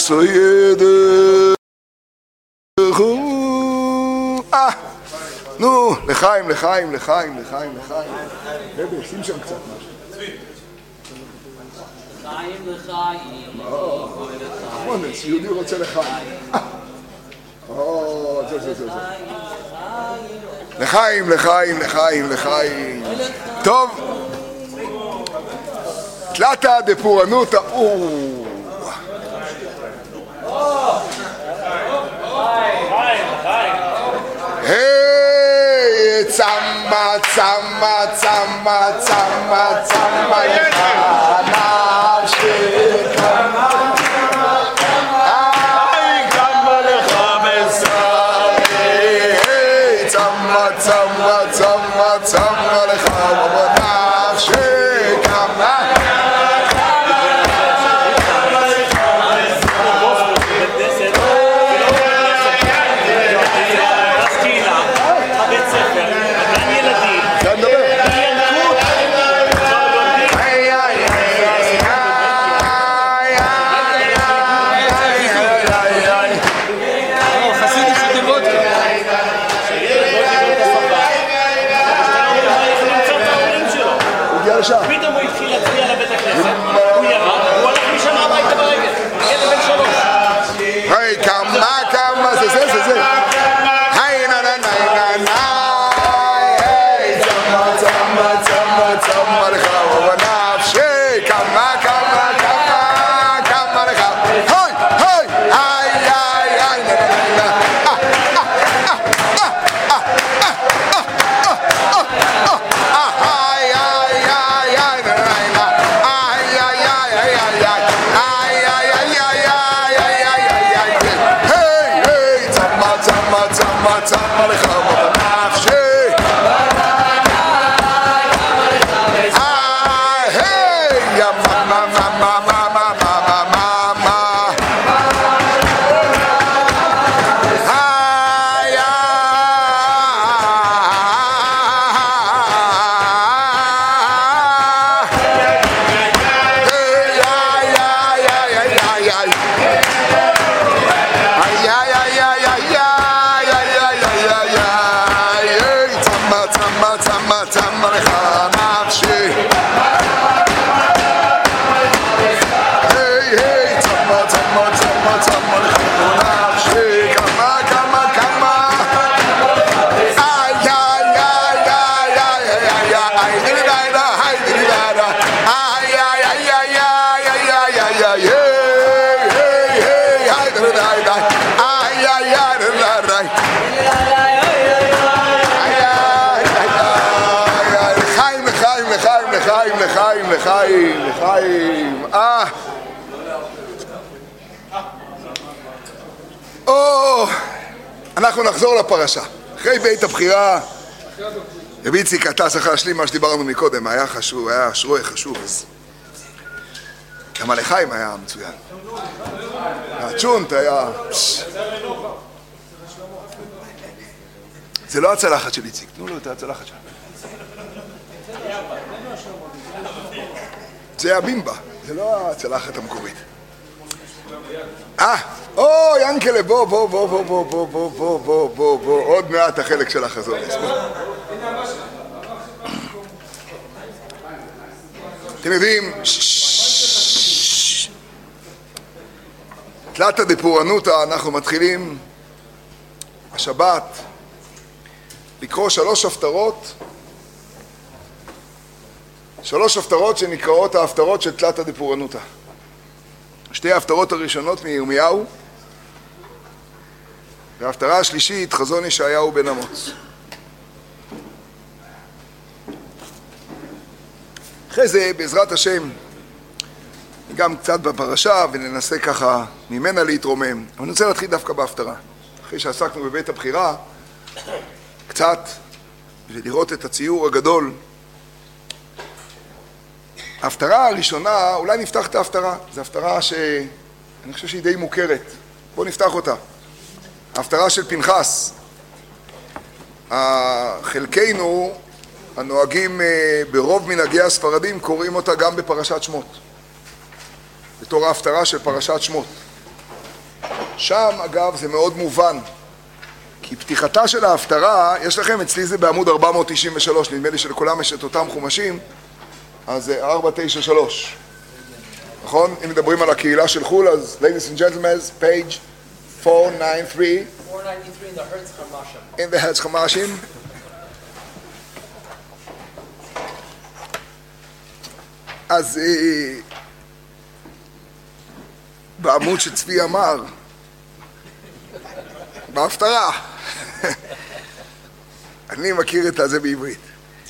סוידך. אה, נו, לחיים, לחיים, לחיים, לחיים, לחיים. רבי, שים שם קצת משהו. לחיים, לחיים. מונס, יהודי רוצה לחיים. או, זה, זה, זה, זה. לחיים, לחיים, לחיים, לחיים. טוב. תלתא דפורענותא. היי, צמא, צמא, צמא, צמא, צמא לך נפשי. צמא, צמא, צמא לך בנפשי כמה. פתאום הוא התחיל להצביע לבית הכנסת, הוא ירד, הוא הלך משם הביתה ברגל, ילד בן שלוש. היי, כמה, כמה, זה זה, זה זה. היי, נה, נה, נה, נה, נה, היי, צמא, צמא, צמא, צמא לך בנפשי, כמה, כמה, כמה, כמה לך. היי, היי, היי, היי, היי, נה, נה, נה, צמא לך בנפשי. היי, יא מה מה מה מה מה מה מה מה מה. היי, צמא לך נפשי. היי היי, צמא צמא צמא צמא לך נפשי. כמה כמה כמה. איי איי איי איי איי איי איי איי איי איי איי איי לחיים, לחיים, לחיים, לחיים. אה. או, אנחנו נחזור לפרשה. אחרי בית הבחירה, רבי איציק, אתה צריך להשלים מה שדיברנו מקודם, היה חשוב, היה שרוי חשוב, אז... כמה לחיים היה מצוין. הצ'ונט היה... זה לא הצלחת של איציק, תנו לו את הצלחת שלו. זה הבימבה, זה לא הצלחת המקורית. אה, או, ינקלה, בוא, בוא, בוא, בוא, בוא, בוא, בוא, בוא, בוא, בוא, בוא, עוד מעט החלק של החזון. אתם יודעים, תלתא דפורענותא, אנחנו מתחילים השבת לקרוא שלוש הפטרות, שלוש הפטרות שנקראות ההפטרות של תלתא דפורענותא. שתי ההפטרות הראשונות מירמיהו, וההפטרה השלישית חזון ישעיהו בן אמוץ. אחרי זה, בעזרת השם, גם קצת בפרשה וננסה ככה ממנה להתרומם. אבל אני רוצה להתחיל דווקא בהפטרה. אחרי שעסקנו בבית הבחירה, קצת, ולראות את הציור הגדול. ההפטרה הראשונה, אולי נפתח את ההפטרה. זו הפטרה שאני חושב שהיא די מוכרת. בואו נפתח אותה. ההפטרה של פנחס. חלקנו, הנוהגים ברוב מנהגי הספרדים, קוראים אותה גם בפרשת שמות. בתור ההפטרה של פרשת שמות. שם, אגב, זה מאוד מובן. כי פתיחתה של ההפטרה, יש לכם, אצלי זה בעמוד ארבע מאות תשעים ושלוש, נדמה לי שלכולם יש את אותם חומשים, אז זה ארבע תשע שלוש. נכון? אם מדברים על הקהילה של חול, אז ladies and gentlemen, page four ninety-three. four ninety-three in the Hertz Hamashim. in the Hertz Hamashim. אז בעמוד שצבי אמר, בהפטרה, אני מכיר את זה בעברית.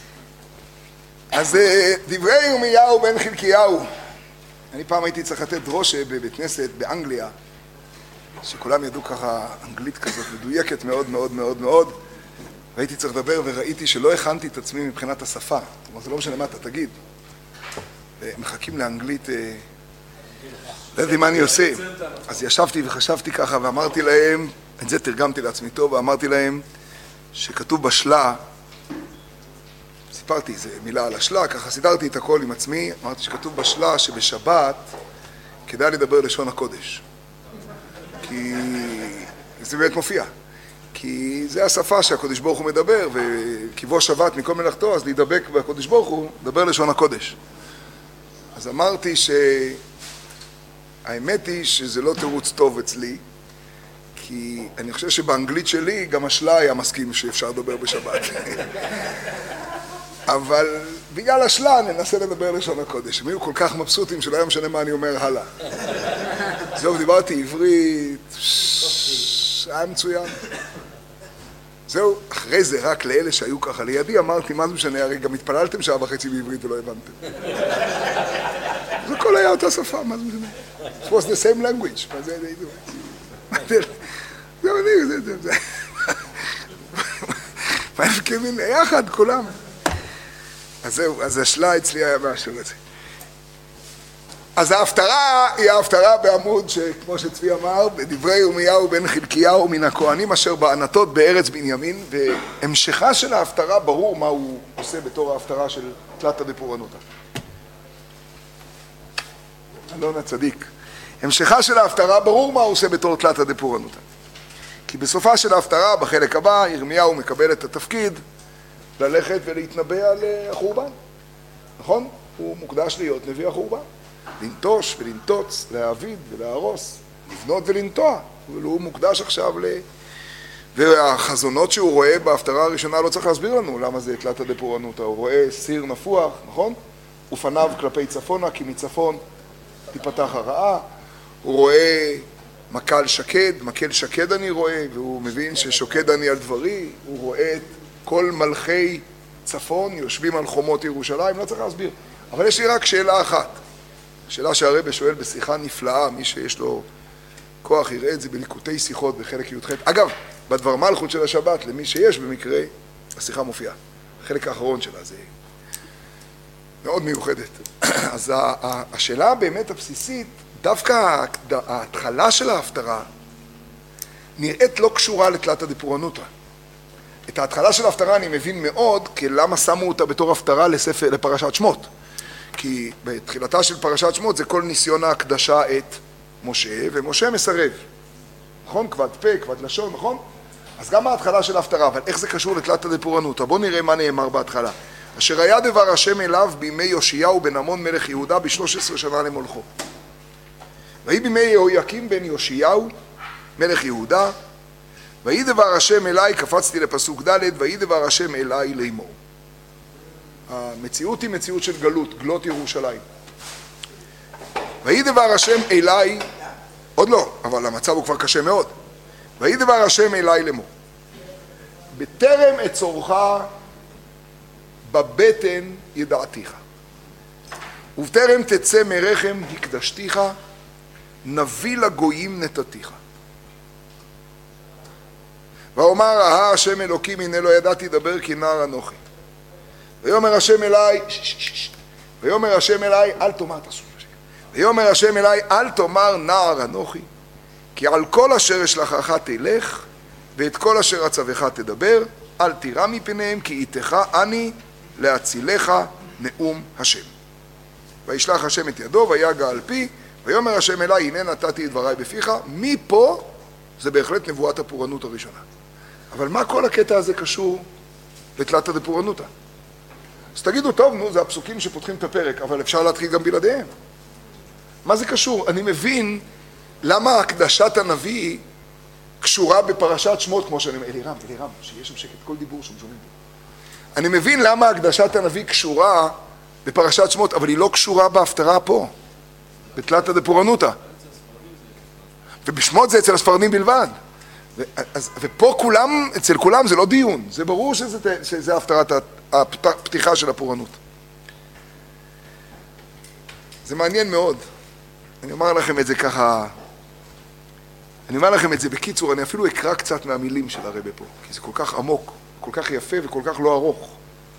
אז דברי ירמיהו בן חלקיהו, אני פעם הייתי צריך לתת דרושה בבית כנסת באנגליה, שכולם ידעו ככה אנגלית כזאת מדויקת מאוד מאוד מאוד מאוד, והייתי צריך לדבר וראיתי שלא הכנתי את עצמי מבחינת השפה. זאת אומרת, זה לא משנה מה אתה תגיד. מחכים לאנגלית, לא יודעים מה אני עושה. אז ישבתי וחשבתי ככה ואמרתי להם, את זה תרגמתי לעצמי טוב, ואמרתי להם שכתוב בשלה, סיפרתי איזה מילה על השלה, ככה סידרתי את הכל עם עצמי, אמרתי שכתוב בשלה שבשבת כדאי לדבר לשון הקודש. כי זה באמת מופיע. כי זה השפה שהקודש ברוך הוא מדבר, וכיבו שבת מכל מלאכתו, אז להידבק בקודש ברוך הוא, לדבר לשון הקודש. אז אמרתי שהאמת היא שזה לא תירוץ טוב אצלי, כי אני חושב שבאנגלית שלי גם השלה היה מסכים שאפשר לדבר בשבת. אבל בגלל השלה ננסה לדבר לשון הקודש. הם היו כל כך מבסוטים שלא היה משנה מה אני אומר הלאה. זהו, דיברתי עברית, היה מצוין. זהו, אחרי זה רק לאלה שהיו ככה לידי, אמרתי, מה זה משנה, הרי גם התפללתם שעה וחצי בעברית ולא הבנתם. זה כל היה אותה שפה, מה זה משנה? It was the same language. מה זה, זה, זהו, אני, זה, זה, זה. מה הם כמין, יחד, כולם. אז זהו, אז השלה אצלי היה משהו לזה. אז ההפטרה היא ההפטרה בעמוד שכמו שצבי אמר, בדברי ירמיהו בן חלקיהו מן הכהנים אשר בענתות בארץ בנימין, והמשכה של ההפטרה ברור מה הוא עושה בתור ההפטרה של תלתא דפורענותא. אלון הצדיק. המשכה של ההפטרה ברור מה הוא עושה בתור תלתא דפורענותא. כי בסופה של ההפטרה, בחלק הבא, ירמיהו מקבל את התפקיד ללכת ולהתנבא על החורבן. נכון? הוא מוקדש להיות נביא החורבן. לנטוש ולנטוץ, להעביד ולהרוס, לבנות ולנטוע, אבל הוא מוקדש עכשיו ל... והחזונות שהוא רואה בהפטרה הראשונה לא צריך להסביר לנו למה זה תלתא דפורענותא. הוא רואה סיר נפוח, נכון? ופניו כלפי צפונה, כי מצפון תיפתח הרעה. הוא רואה מקל שקד, מקל שקד אני רואה, והוא מבין ששוקד אני על דברי. הוא רואה את כל מלכי צפון יושבים על חומות ירושלים, לא צריך להסביר. אבל יש לי רק שאלה אחת. שאלה שהרבא שואל בשיחה נפלאה, מי שיש לו כוח יראה את זה בליקוטי שיחות בחלק י"ח. אגב, בדבר מלכות של השבת, למי שיש במקרה, השיחה מופיעה. החלק האחרון שלה זה מאוד מיוחדת. אז השאלה באמת הבסיסית, דווקא ההתחלה של ההפטרה נראית לא קשורה לתלתא דפורענותא. את ההתחלה של ההפטרה אני מבין מאוד, כי למה שמו אותה בתור הפטרה לספר, לפרשת שמות. כי בתחילתה של פרשת שמות זה כל ניסיון ההקדשה את משה, ומשה מסרב. נכון? כבד פה, כבד לשון, נכון? אז גם ההתחלה של ההפטרה, אבל איך זה קשור לתלתא דפורענותא? בואו נראה מה נאמר בהתחלה. אשר היה דבר השם אליו בימי יאשיהו בן אמון מלך יהודה ב-שלוש עשרה שנה למולכו. ויהי בימי יהויקים בן יאשיהו מלך יהודה, ויהי דבר השם אליי, קפצתי לפסוק ד', ויהי דבר השם אליי לאמור. המציאות היא מציאות של גלות, גלות ירושלים. ויהי דבר השם אליי, עוד לא, אבל המצב הוא כבר קשה מאוד. ויהי דבר השם אליי לאמור. בטרם אצורך בבטן ידעתיך. ובטרם תצא מרחם הקדשתיך, נביא לגויים נתתיך. ואומר, אהה השם אלוקים, הנה לא ידעתי דבר כי נער אנוכי. ויאמר השם אליי, ויאמר השם אליי, אל תאמר, תעשו בשקט. ויאמר השם אליי, אל תאמר נער אנוכי, כי על כל אשר אשלחך תלך, ואת כל אשר אצווך תדבר, אל תירא מפניהם, כי איתך אני להצילך נאום השם. וישלח השם את ידו, ויגע על פי, ויאמר השם אליי, הנה נתתי את דבריי בפיך, מפה זה בהחלט נבואת הפורענות הראשונה. אבל מה כל הקטע הזה קשור לתלתא דפורענותא? אז תגידו, טוב, נו, זה הפסוקים שפותחים את הפרק, אבל אפשר להתחיל גם בלעדיהם. מה זה קשור? אני מבין למה הקדשת הנביא קשורה בפרשת שמות, כמו שאני אומר, אלירם, אלירם, שיש שם שקט, כל דיבור שהם שומעים פה. אני מבין למה הקדשת הנביא קשורה בפרשת שמות, אבל היא לא קשורה בהפטרה פה, בתלתא דפורענותא. ובשמות זה אצל הספרדים בלבד. ו- אז, ופה כולם, אצל כולם זה לא דיון, זה ברור שזה, שזה הפטרת הפתיחה של הפורענות. זה מעניין מאוד. אני אומר לכם את זה ככה, אני אומר לכם את זה בקיצור, אני אפילו אקרא קצת מהמילים של הרבי פה, כי זה כל כך עמוק, כל כך יפה וכל כך לא ארוך.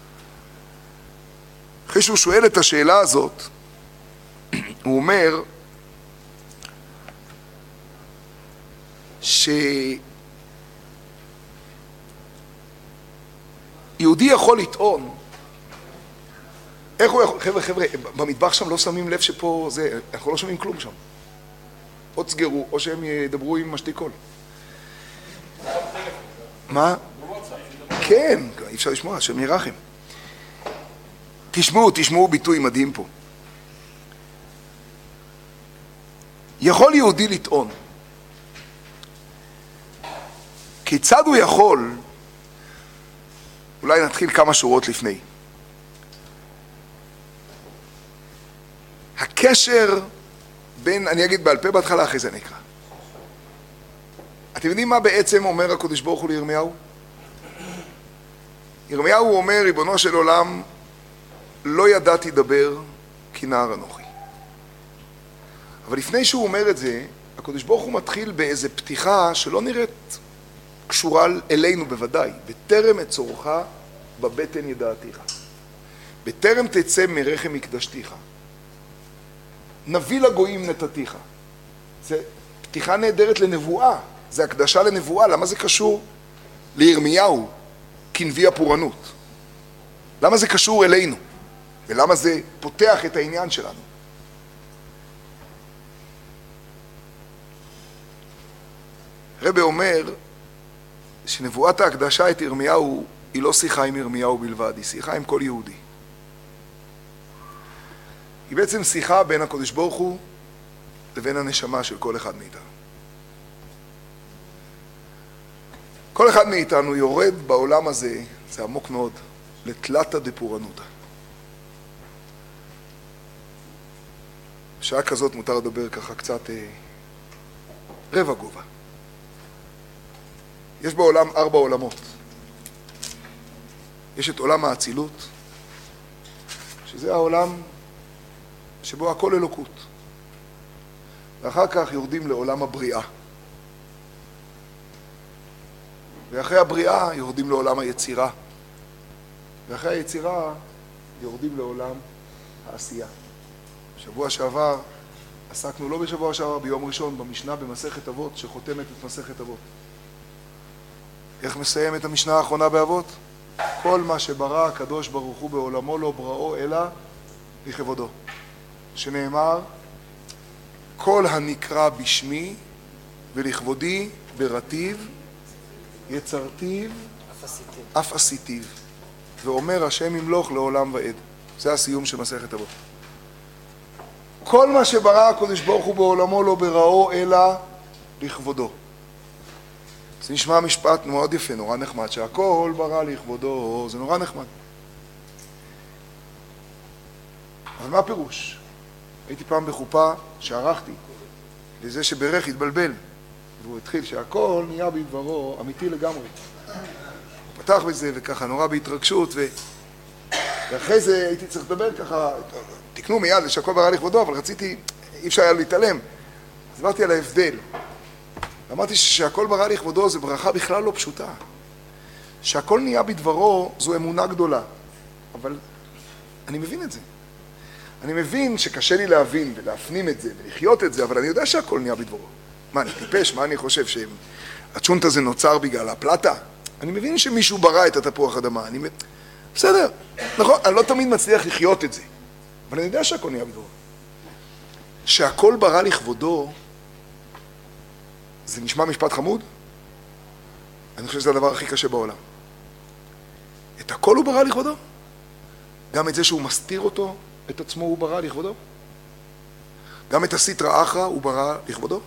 אחרי שהוא שואל את השאלה הזאת, הוא אומר שיהודי יכול לטעון, איך הוא יכול, חבר'ה, חבר'ה, במטבח שם לא שמים לב שפה זה, אנחנו לא שומעים כלום שם. או תסגרו, או שהם ידברו עם משתיק קול. מה? כן, אי אפשר לשמוע, השם ירחם. תשמעו, תשמעו ביטוי מדהים פה. יכול יהודי לטעון, כיצד הוא יכול, אולי נתחיל כמה שורות לפני, הקשר בין, אני אגיד בעל פה בהתחלה, אחרי זה נקרא. אתם יודעים מה בעצם אומר הקדוש ברוך הוא לירמיהו? ירמיהו אומר, ריבונו של עולם, לא ידעתי דבר כי נער אנוכי. אבל לפני שהוא אומר את זה, הקדוש ברוך הוא מתחיל באיזו פתיחה שלא נראית קשורה אלינו בוודאי. בטרם אצורך בבטן ידעתיך. בטרם תצא מרחם מקדשתיך. נביא לגויים נתתיך. זה פתיחה נהדרת לנבואה. זה הקדשה לנבואה. למה זה קשור לירמיהו כנביא הפורענות? למה זה קשור אלינו? ולמה זה פותח את העניין שלנו? רבי אומר שנבואת ההקדשה את ירמיהו היא לא שיחה עם ירמיהו בלבד, היא שיחה עם כל יהודי. היא בעצם שיחה בין הקדוש ברוך הוא לבין הנשמה של כל אחד מאיתנו. כל אחד מאיתנו יורד בעולם הזה, זה עמוק מאוד, לתלתא דפורענותא. בשעה כזאת מותר לדבר ככה קצת אה, רבע גובה. יש בעולם ארבע עולמות. יש את עולם האצילות, שזה העולם שבו הכל אלוקות. ואחר כך יורדים לעולם הבריאה. ואחרי הבריאה יורדים לעולם היצירה. ואחרי היצירה יורדים לעולם העשייה. בשבוע שעבר עסקנו, לא בשבוע שעבר, ביום ראשון, במשנה במסכת אבות, שחותמת את מסכת אבות. איך מסיים את המשנה האחרונה באבות? כל מה שברא הקדוש ברוך הוא בעולמו לא בראו אלא לכבודו. שנאמר, כל הנקרא בשמי ולכבודי ברטיב יצרתיו אף עשיתיו. ואומר השם ימלוך לעולם ועד. זה הסיום של מסכת אבות. כל מה שברא הקדוש ברוך הוא בעולמו לא בראו אלא לכבודו. זה נשמע משפט מאוד יפה, נורא נחמד, שהכל ברא לכבודו, זה נורא נחמד. אבל מה הפירוש? הייתי פעם בחופה שערכתי, לזה שברך התבלבל, והוא התחיל שהכל נהיה בדברו אמיתי לגמרי. הוא פתח בזה וככה נורא בהתרגשות, ו... ואחרי זה הייתי צריך לדבר ככה, תקנו מיד שהכל ברא לכבודו, אבל רציתי, אי אפשר היה להתעלם. אז אמרתי על ההבדל. אמרתי שהכל ברא לכבודו זה ברכה בכלל לא פשוטה. שהכל נהיה בדברו זו אמונה גדולה. אבל אני מבין את זה. אני מבין שקשה לי להבין ולהפנים את זה ולחיות את זה, אבל אני יודע שהכל נהיה בדברו. מה, אני טיפש? מה אני חושב שהצ'ונט הזה נוצר בגלל הפלטה? אני מבין שמישהו ברא את התפוח אדמה. אני... בסדר, נכון, אני לא תמיד מצליח לחיות את זה. אבל אני יודע שהכל נהיה בדברו. שהכל ברא לכבודו זה נשמע משפט חמוד? אני חושב שזה הדבר הכי קשה בעולם. את הכל הוא ברא לכבודו? גם את זה שהוא מסתיר אותו, את עצמו הוא ברא לכבודו? גם את הסיטרא אחרא הוא ברא לכבודו?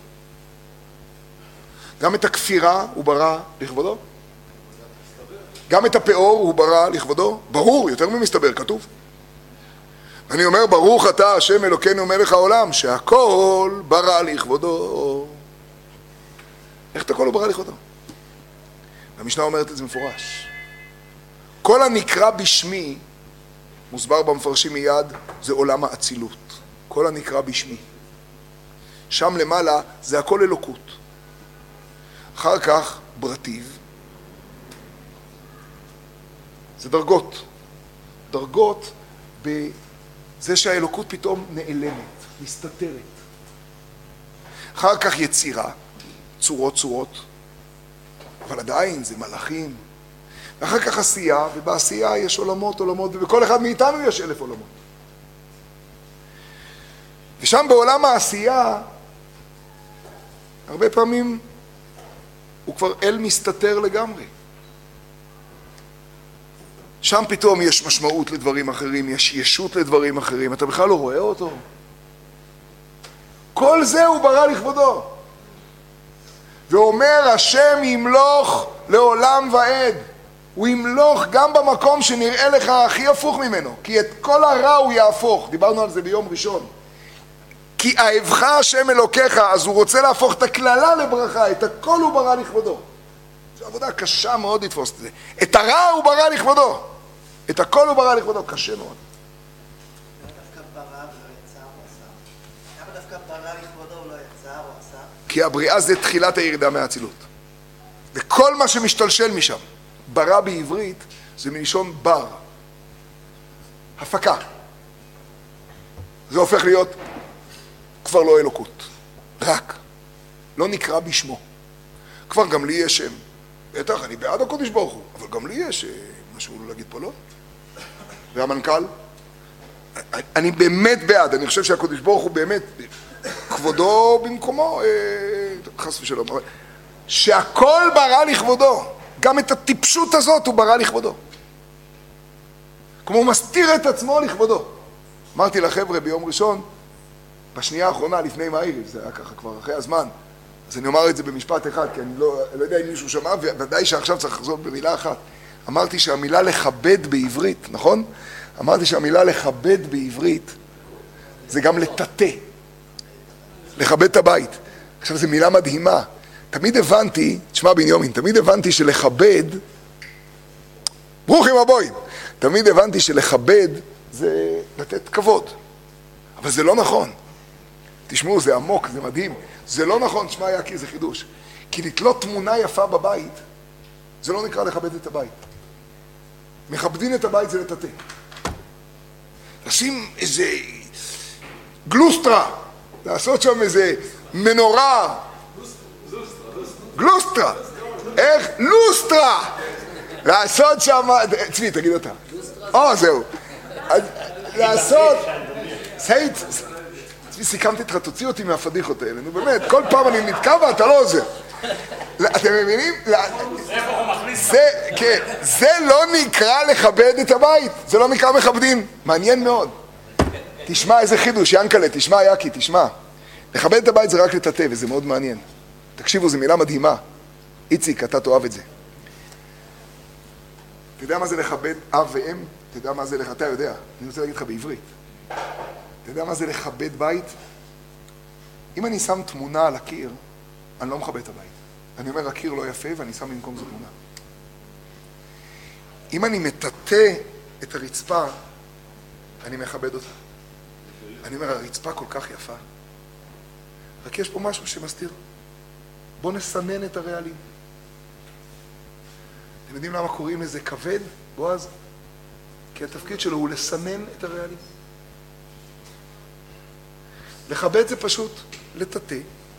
גם את הכפירה הוא ברא לכבודו? גם את הפאור הוא ברא לכבודו? ברור, יותר ממסתבר, כתוב. אני אומר, ברוך אתה השם אלוקינו מלך העולם, שהכל ברא לכבודו. איך את הכל הוא ברא לכבודו? המשנה אומרת את זה מפורש. כל הנקרא בשמי, מוסבר במפרשים מיד, זה עולם האצילות. כל הנקרא בשמי. שם למעלה זה הכל אלוקות. אחר כך ברטיב. זה דרגות. דרגות בזה שהאלוקות פתאום נעלמת, מסתתרת. אחר כך יצירה, צורות צורות. אבל עדיין זה מלאכים. ואחר כך עשייה, ובעשייה יש עולמות, עולמות, ובכל אחד מאיתנו יש אלף עולמות. ושם בעולם העשייה, הרבה פעמים הוא כבר אל מסתתר לגמרי. שם פתאום יש משמעות לדברים אחרים, יש ישות לדברים אחרים, אתה בכלל לא רואה אותו. כל זה הוא ברא לכבודו. ואומר השם ימלוך לעולם ועד. הוא ימלוך גם במקום שנראה לך הכי הפוך ממנו, כי את כל הרע הוא יהפוך. דיברנו על זה ביום ראשון. כי אהבך השם אלוקיך, אז הוא רוצה להפוך את הכללה לברכה, את הכל הוא ברא לכבודו. זו עבודה קשה מאוד לתפוס את זה. את הרע הוא ברא לכבודו. את הכל הוא ברא לכבודו, קשה מאוד. למה דווקא ברא ולא יצר או עשה? למה דווקא ברא לכבודו ולא יצר או עשה? כי הבריאה זה תחילת הירידה מהאצילות. וכל מה שמשתלשל משם, ברא בעברית, זה מלשון בר. הפקה. זה הופך להיות כבר לא אלוקות. רק. לא נקרא בשמו. כבר גם לי יש שם. בטח, אני בעד הקודש ברוך הוא, אבל גם לי יש משהו להגיד פה, לא? והמנכ"ל? אני באמת בעד, אני חושב שהקודש ברוך הוא באמת, כבודו במקומו, חס ושלום, שהכל ברא לכבודו, גם את הטיפשות הזאת הוא ברא לכבודו. כמו הוא מסתיר את עצמו לכבודו. אמרתי לחבר'ה ביום ראשון, בשנייה האחרונה לפני מעריב, זה היה ככה כבר אחרי הזמן, אז אני אומר את זה במשפט אחד, כי אני לא, לא יודע אם מישהו שמע, וודאי שעכשיו צריך לחזור במילה אחת. אמרתי שהמילה לכבד בעברית, נכון? אמרתי שהמילה לכבד בעברית זה גם לטאטא, לכבד את הבית. עכשיו, זו מילה מדהימה. תמיד הבנתי, תשמע בנימין, תמיד הבנתי שלכבד, ברוכים הבאים, תמיד הבנתי שלכבד זה לתת כבוד. אבל זה לא נכון. תשמעו, זה עמוק, זה מדהים. זה לא נכון, תשמע יקי, זה חידוש. כי לתלות תמונה יפה בבית, זה לא נקרא לכבד את הבית. מכבדים את הבית זה לטאטא. לשים איזה גלוסטרה, לעשות שם איזה מנורה. גלוסטרה. איך? לוסטרה. לעשות שם, צבי, תגיד אותה. או, זהו. לעשות, צבי, סיכמתי איתך, תוציא אותי מהפדיחות האלה. נו באמת, כל פעם אני נתקע ואתה לא עוזר. אתם מבינים? זה, כן, זה לא נקרא לכבד את הבית, זה לא נקרא מכבדים. מעניין מאוד. תשמע איזה חידוש, ינקלה, תשמע יקי, תשמע. לכבד את הבית זה רק לטאטא, וזה מאוד מעניין. תקשיבו, זו מילה מדהימה. איציק, אתה תאהב את זה. אתה יודע מה זה לכבד אב ואם? אתה יודע מה זה לך? אתה יודע. אני רוצה להגיד לך בעברית. אתה יודע מה זה לכבד בית? אם אני שם תמונה על הקיר, אני לא מכבד את הבית. אני אומר, הקיר לא יפה, ואני שם במקום זו תמונה. אם אני מטאטא את הרצפה, אני מכבד אותה. אני אומר, הרצפה כל כך יפה. רק יש פה משהו שמסתיר. בואו נסנן את הרעלים. אתם יודעים למה קוראים לזה כבד, בועז? כי התפקיד שלו הוא לסנן את הרעלים. לכבד זה פשוט לטאטא.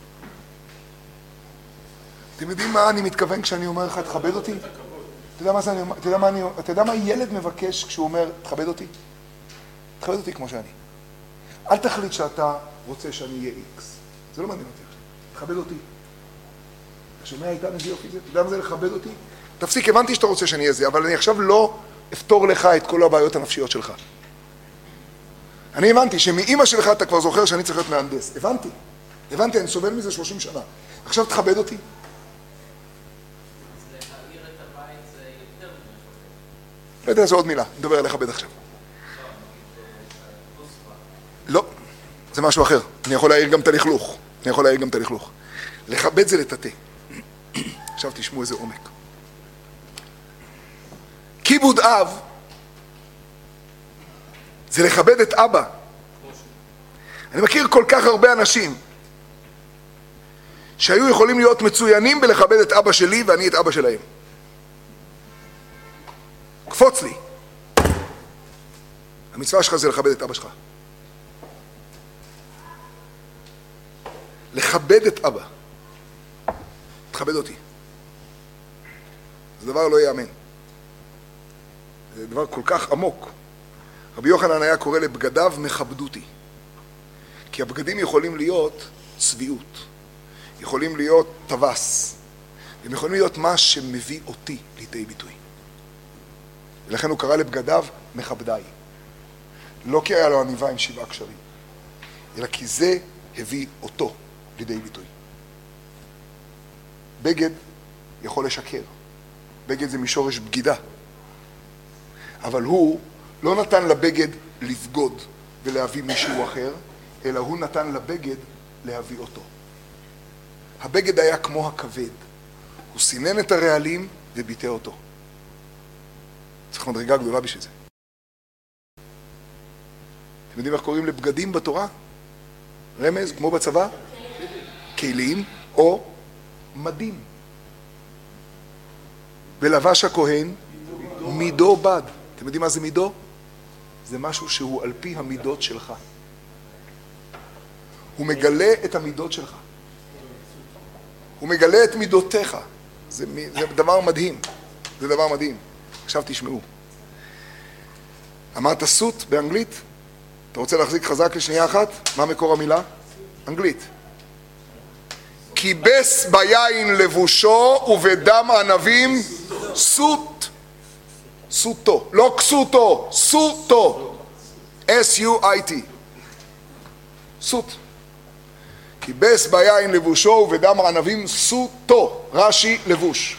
אתם יודעים מה אני מתכוון כשאני אומר לך, תכבד אותי? אתה יודע מה זה אני אומר? אתה יודע מה אני, אתה יודע מה ילד מבקש כשהוא אומר, תכבד אותי? תכבד אותי כמו שאני. אל תחליט שאתה רוצה שאני אהיה איקס. זה לא מעניין אותי. תכבד אותי. אתה שומע איתן איזה יופי זה? אתה יודע מה זה לכבד אותי? תפסיק, הבנתי שאתה רוצה שאני אהיה זה, אבל אני עכשיו לא אפתור לך את כל הבעיות הנפשיות שלך. אני הבנתי שמאמא שלך אתה כבר זוכר שאני צריך להיות מהנדס. הבנתי. הבנתי, אני סובל מזה שלושים שנה. עכשיו תכבד אותי. אז להעיר את הבית זה יותר מכבד. לא יודע, זו עוד מילה. נדבר על לכבד עכשיו. לא, זה משהו אחר. אני יכול להעיר גם את הלכלוך. אני יכול להעיר גם את הלכלוך. לכבד זה לטאטא. עכשיו תשמעו איזה עומק. כיבוד אב זה לכבד את אבא. אני מכיר כל כך הרבה אנשים שהיו יכולים להיות מצוינים בלכבד את אבא שלי ואני את אבא שלהם. קפוץ לי. המצווה שלך זה לכבד את אבא שלך. לכבד את אבא. תכבד אותי. זה דבר לא יאמן. זה דבר כל כך עמוק. רבי יוחנן היה קורא לבגדיו מכבדותי. כי הבגדים יכולים להיות צביעות. יכולים להיות טווס. הם יכולים להיות מה שמביא אותי לידי ביטוי. ולכן הוא קרא לבגדיו מכבדיי. לא כי היה לו עניבה עם שבעה קשרים, אלא כי זה הביא אותו לידי ביטוי. בגד יכול לשקר. בגד זה משורש בגידה. אבל הוא לא נתן לבגד לבגוד ולהביא מישהו אחר, אלא הוא נתן לבגד להביא אותו. הבגד היה כמו הכבד. הוא סינן את הרעלים וביטא אותו. צריך מדרגה גדולה בשביל זה. אתם יודעים איך קוראים לבגדים בתורה? רמז, כמו בצבא? כלים או מדים. ולבש הכהן מידו בד. אתם יודעים מה זה מידו? זה משהו שהוא על פי המידות שלך. הוא מגלה את המידות שלך. הוא מגלה את מידותיך. זה, זה דבר מדהים. זה דבר מדהים. עכשיו תשמעו. אמרת סוט באנגלית? אתה רוצה להחזיק חזק לשנייה אחת? מה מקור המילה? אנגלית. כיבס ביין לבושו ובדם ענבים סוט. סוטו. לא כסוטו, סוטו. S U I T. סוט. כיבס ביין לבושו ובדם ענבים סוטו. רש"י לבוש.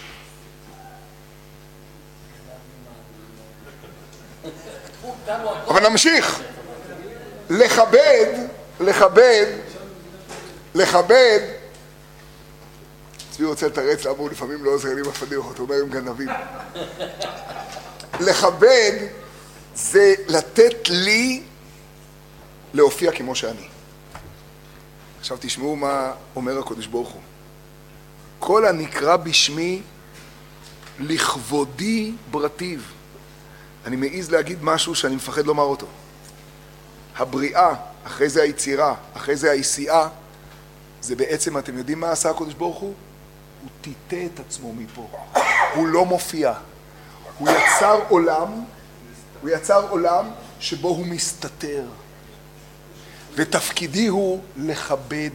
אבל נמשיך. לכבד, לכבד, לכבד. צבי רוצה לתרץ למה הוא לפעמים לא עוזר לי בפדיחות, הוא אומר עם גנבים. לכבד זה לתת לי להופיע כמו שאני. עכשיו תשמעו מה אומר הקדוש ברוך הוא. כל הנקרא בשמי לכבודי ברטיב. אני מעיז להגיד משהו שאני מפחד לומר אותו. הבריאה, אחרי זה היצירה, אחרי זה היסיעה, זה בעצם, אתם יודעים מה עשה הקדוש ברוך הוא? הוא טיטה את עצמו מפה. הוא לא מופיע. הוא יצר עולם, הוא יצר עולם שבו הוא מסתתר. ותפקידי הוא לכבד.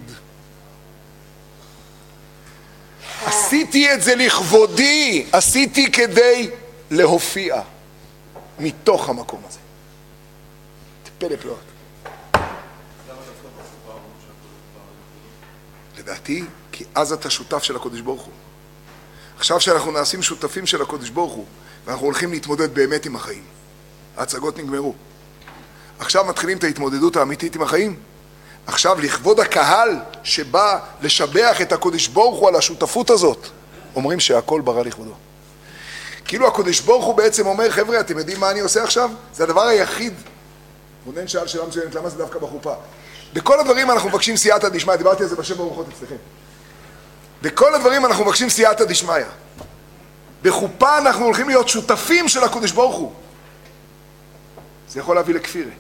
עשיתי את זה לכבודי, עשיתי כדי להופיע מתוך המקום הזה. תפלא פלאות. לדעתי, כי אז אתה שותף של הקדוש ברוך הוא. עכשיו שאנחנו נעשים שותפים של הקדוש ברוך הוא, ואנחנו הולכים להתמודד באמת עם החיים. ההצגות נגמרו. עכשיו מתחילים את ההתמודדות האמיתית עם החיים. עכשיו לכבוד הקהל שבא לשבח את הקדוש ברוך הוא על השותפות הזאת, אומרים שהכל ברא לכבודו. כאילו הקדוש ברוך הוא בעצם אומר, חבר'ה, אתם יודעים מה אני עושה עכשיו? זה הדבר היחיד. רונן שאל שאלה מצוינת, למה זה דווקא בחופה? בכל הדברים אנחנו מבקשים סייעתא דשמיא, דיברתי על זה בשבע ברכות אצלכם. בכל הדברים אנחנו מבקשים סייעתא דשמיא. בחופה אנחנו הולכים להיות שותפים של הקדוש ברוך הוא. זה יכול להביא לכפירה.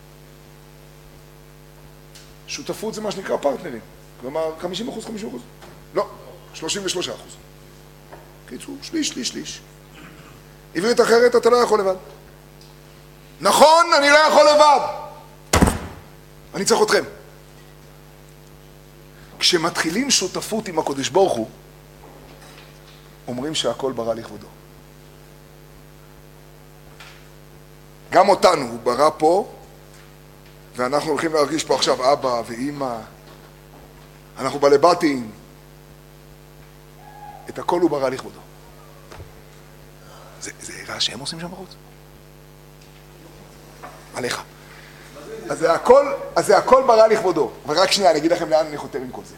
שותפות זה מה שנקרא פרטנרים. כלומר, חמישים אחוז, חמישים אחוז. לא, שלושים ושלושה אחוז. קיצור, שליש, שליש, שליש. עברית אחרת, אתה לא יכול לבד. נכון, אני לא יכול לבד. אני צריך אתכם. כשמתחילים שותפות עם הקדוש ברוך הוא, אומרים שהכל ברא לכבודו. גם אותנו הוא ברא פה, ואנחנו הולכים להרגיש פה עכשיו אבא ואמא, אנחנו בלבטים, את הכל הוא ברא לכבודו. זה, זה רע שהם עושים שם בחוץ? עליך. אז זה הכל, אז זה הכל ברא לכבודו. ורק שנייה, אני אגיד לכם לאן אני חותר עם כל זה.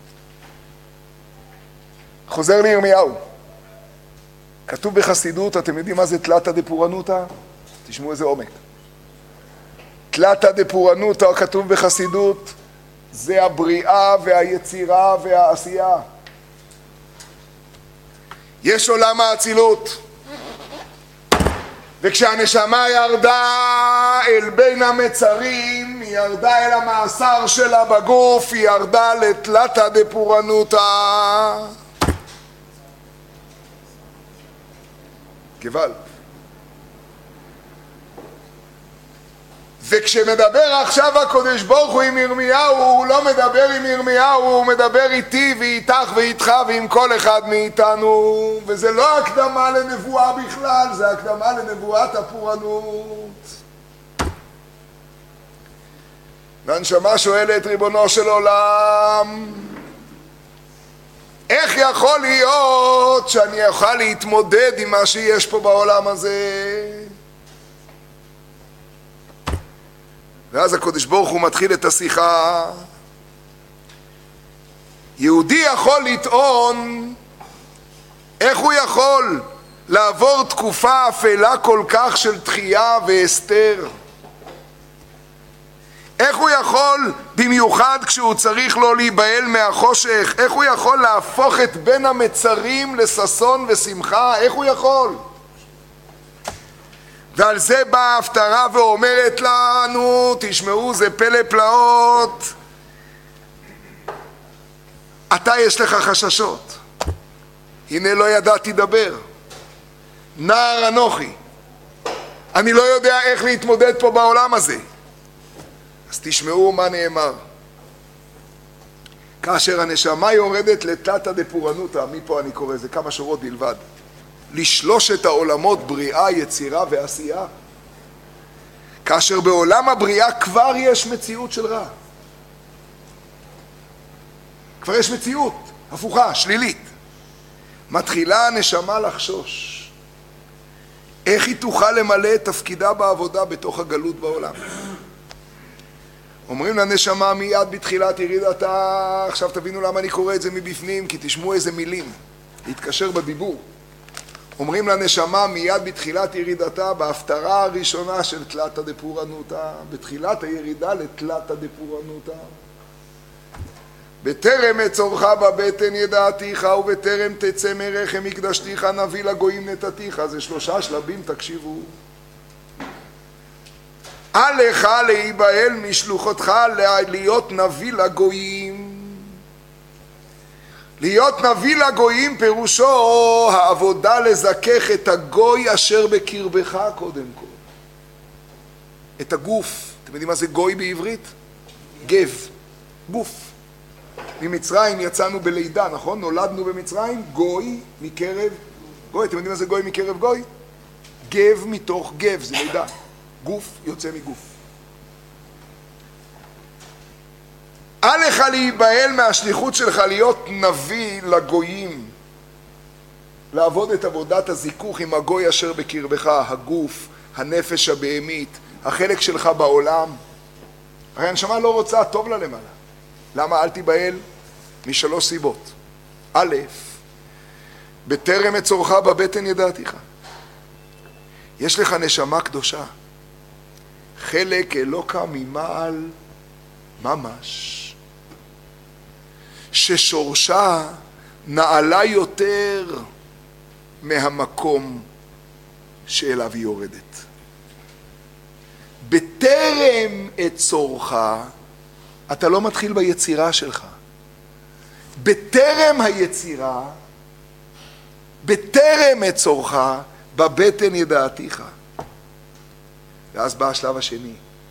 חוזר לירמיהו. כתוב בחסידות, אתם יודעים מה זה תלתא דפורענותא? תשמעו איזה עומק. תלתא דפורענותא, כתוב בחסידות, זה הבריאה והיצירה והעשייה. יש עולם האצילות. וכשהנשמה ירדה אל בין המצרים, היא ירדה אל המאסר שלה בגוף, היא ירדה לתלתא דפורענותא. גבל. וכשמדבר עכשיו הקדוש ברוך הוא עם ירמיהו, הוא לא מדבר עם ירמיהו, הוא מדבר איתי ואיתך ואיתך ועם כל אחד מאיתנו, וזה לא הקדמה לנבואה בכלל, זה הקדמה לנבואת הפורענות. והנשמה שואלת, ריבונו של עולם, איך יכול להיות שאני אוכל להתמודד עם מה שיש פה בעולם הזה? ואז הקדוש ברוך הוא מתחיל את השיחה. יהודי יכול לטעון, איך הוא יכול לעבור תקופה אפלה כל כך של תחייה והסתר? איך הוא יכול, במיוחד כשהוא צריך לא להיבהל מהחושך, איך הוא יכול להפוך את בין המצרים לששון ושמחה? איך הוא יכול? ועל זה באה ההפטרה ואומרת לנו, תשמעו, זה פלא פלאות. אתה יש לך חששות. הנה לא ידעתי דבר. נער אנוכי. אני לא יודע איך להתמודד פה בעולם הזה. אז תשמעו מה נאמר. כאשר הנשמה יורדת לתלתא דפורענותא, מפה אני קורא, זה כמה שורות בלבד. לשלושת העולמות, בריאה, יצירה ועשייה. כאשר בעולם הבריאה כבר יש מציאות של רע. כבר יש מציאות הפוכה, שלילית. מתחילה הנשמה לחשוש. איך היא תוכל למלא את תפקידה בעבודה בתוך הגלות בעולם? אומרים לנשמה מיד בתחילת ירידתה, עכשיו תבינו למה אני קורא את זה מבפנים, כי תשמעו איזה מילים, להתקשר בדיבור. אומרים לנשמה מיד בתחילת ירידתה, בהפטרה הראשונה של תלתא דפורענותא, בתחילת הירידה לתלתא דפורענותא. בטרם אצורך בבטן ידעתיך, ובטרם תצא מרחם הקדשתיך, נביא לגויים נתתיך. זה שלושה שלבים, תקשיבו. אל לך להיבהל משלוחותך להיות נביא לגויים. להיות נביא לגויים פירושו העבודה לזכך את הגוי אשר בקרבך קודם כל. את הגוף. אתם יודעים מה זה גוי בעברית? גב. גוף. ממצרים יצאנו בלידה, נכון? נולדנו במצרים, גוי מקרב גוי. אתם יודעים מה זה גוי מקרב גוי? גב מתוך גב, זה לידה. גוף יוצא מגוף. אל לך להיבהל מהשליחות שלך להיות נביא לגויים, לעבוד את עבודת הזיכוך עם הגוי אשר בקרבך, הגוף, הנפש הבהמית, החלק שלך בעולם. הרי הנשמה לא רוצה טוב לה למעלה. למה אל תיבהל? משלוש סיבות. א', בטרם אצורך בבטן ידעתיך. יש לך נשמה קדושה. חלק אלוקה ממעל ממש. ששורשה נעלה יותר מהמקום שאליו היא יורדת. בטרם אצורך, אתה לא מתחיל ביצירה שלך. בטרם היצירה, בטרם אצורך, בבטן ידעתיך. ואז בא השלב השני.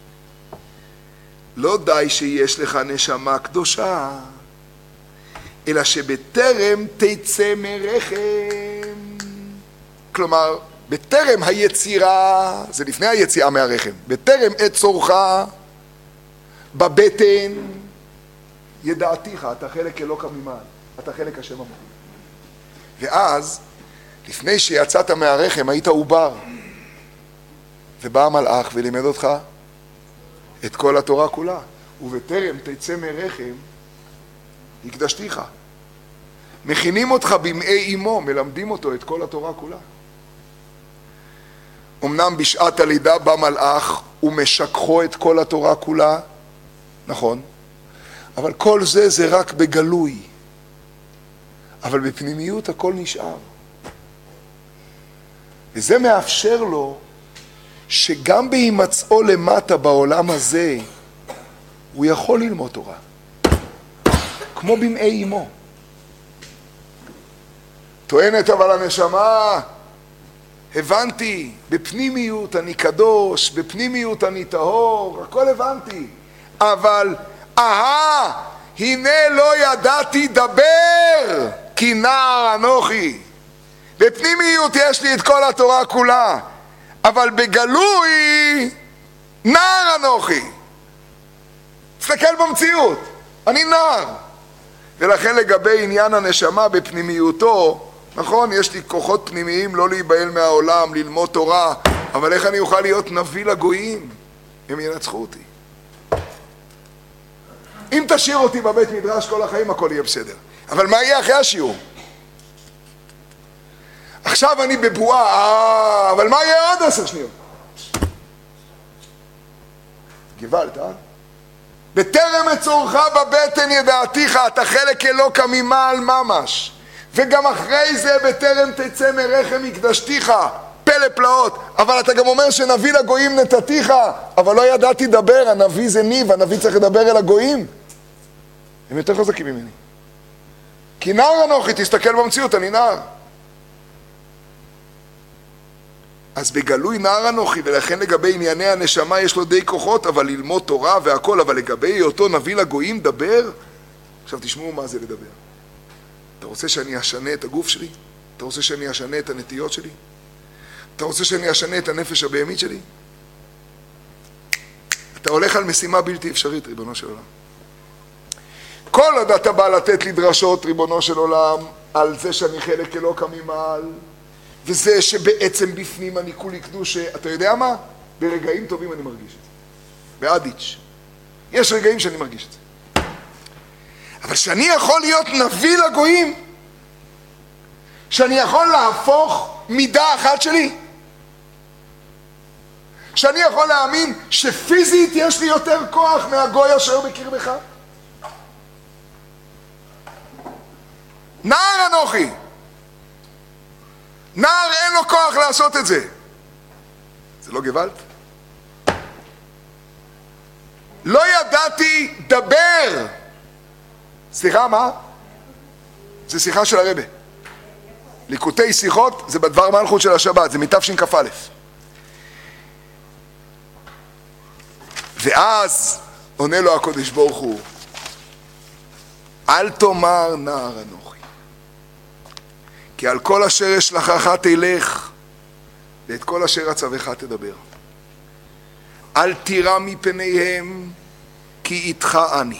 לא די שיש לך נשמה קדושה, אלא שבטרם תצא מרחם, כלומר, בטרם היצירה, זה לפני היציאה מהרחם, בטרם עת צורך בבטן, ידעתיך, אתה חלק אלוקא ממעל, אתה חלק השם המוביל. ואז, לפני שיצאת מהרחם, היית עובר. ובא המלאך ולימד אותך את כל התורה כולה. ובטרם תצא מרחם, הקדשתיך. מכינים אותך במעי אמו, מלמדים אותו את כל התורה כולה. אמנם בשעת הלידה בא מלאך ומשכחו את כל התורה כולה, נכון, אבל כל זה זה רק בגלוי. אבל בפנימיות הכל נשאר. וזה מאפשר לו שגם בהימצאו למטה בעולם הזה, הוא יכול ללמוד תורה. כמו במעי אמו. טוענת אבל הנשמה, הבנתי, בפנימיות אני קדוש, בפנימיות אני טהור, הכל הבנתי. אבל, אהה, הנה לא ידעתי דבר, כי נער אנוכי. בפנימיות יש לי את כל התורה כולה, אבל בגלוי, נער אנוכי. תסתכל במציאות, אני נער. ולכן לגבי עניין הנשמה בפנימיותו, נכון, יש לי כוחות פנימיים לא להיבהל מהעולם, ללמוד תורה, אבל איך אני אוכל להיות נביא לגויים? הם ינצחו אותי. אם תשאיר אותי בבית מדרש כל החיים, הכל יהיה בסדר. אבל מה יהיה אחרי השיעור? עכשיו אני בבועה, אה, אבל מה יהיה עוד עשר שניות? גבלת, אה? בטרם אצורך בבטן ידעתיך, אתה חלק אלוקא ממעל ממש. וגם אחרי זה בטרם תצא מרחם הקדשתיך, פלא פלאות. אבל אתה גם אומר שנביא לגויים נתתיך, אבל לא ידעתי דבר, הנביא זה ניב, הנביא צריך לדבר אל הגויים. הם יותר חזקים ממני. כי נער אנוכי, תסתכל במציאות, אני נער. אז בגלוי נער אנוכי, ולכן לגבי ענייני הנשמה יש לו די כוחות, אבל ללמוד תורה והכל, אבל לגבי אותו נביא לגויים דבר, עכשיו תשמעו מה זה לדבר. אתה רוצה שאני אשנה את הגוף שלי? אתה רוצה שאני אשנה את הנטיות שלי? אתה רוצה שאני אשנה את הנפש הבהמית שלי? אתה הולך על משימה בלתי אפשרית, ריבונו של עולם. כל עוד אתה בא לתת לי דרשות, ריבונו של עולם, על זה שאני חלק אלוקא ממעל, וזה שבעצם בפנים אני כולי קדוש, אתה יודע מה? ברגעים טובים אני מרגיש את זה. באדיץ'. יש רגעים שאני מרגיש את זה. אבל שאני יכול להיות נביא לגויים, שאני יכול להפוך מידה אחת שלי, שאני יכול להאמין שפיזית יש לי יותר כוח מהגוי אשר בקרבך. נער אנוכי. נער אין לו כוח לעשות את זה. זה לא גוואלד? לא ידעתי דבר. סליחה, מה? זה שיחה של הרבי. ליקוטי שיחות זה בדבר מלכות של השבת, זה מתשכ"א. ואז עונה לו הקדוש ברוך הוא, אל תאמר נער אנוכי, כי על כל אשר אשלחך תלך, ואת כל אשר אצווך תדבר. אל תירא מפניהם, כי איתך אני.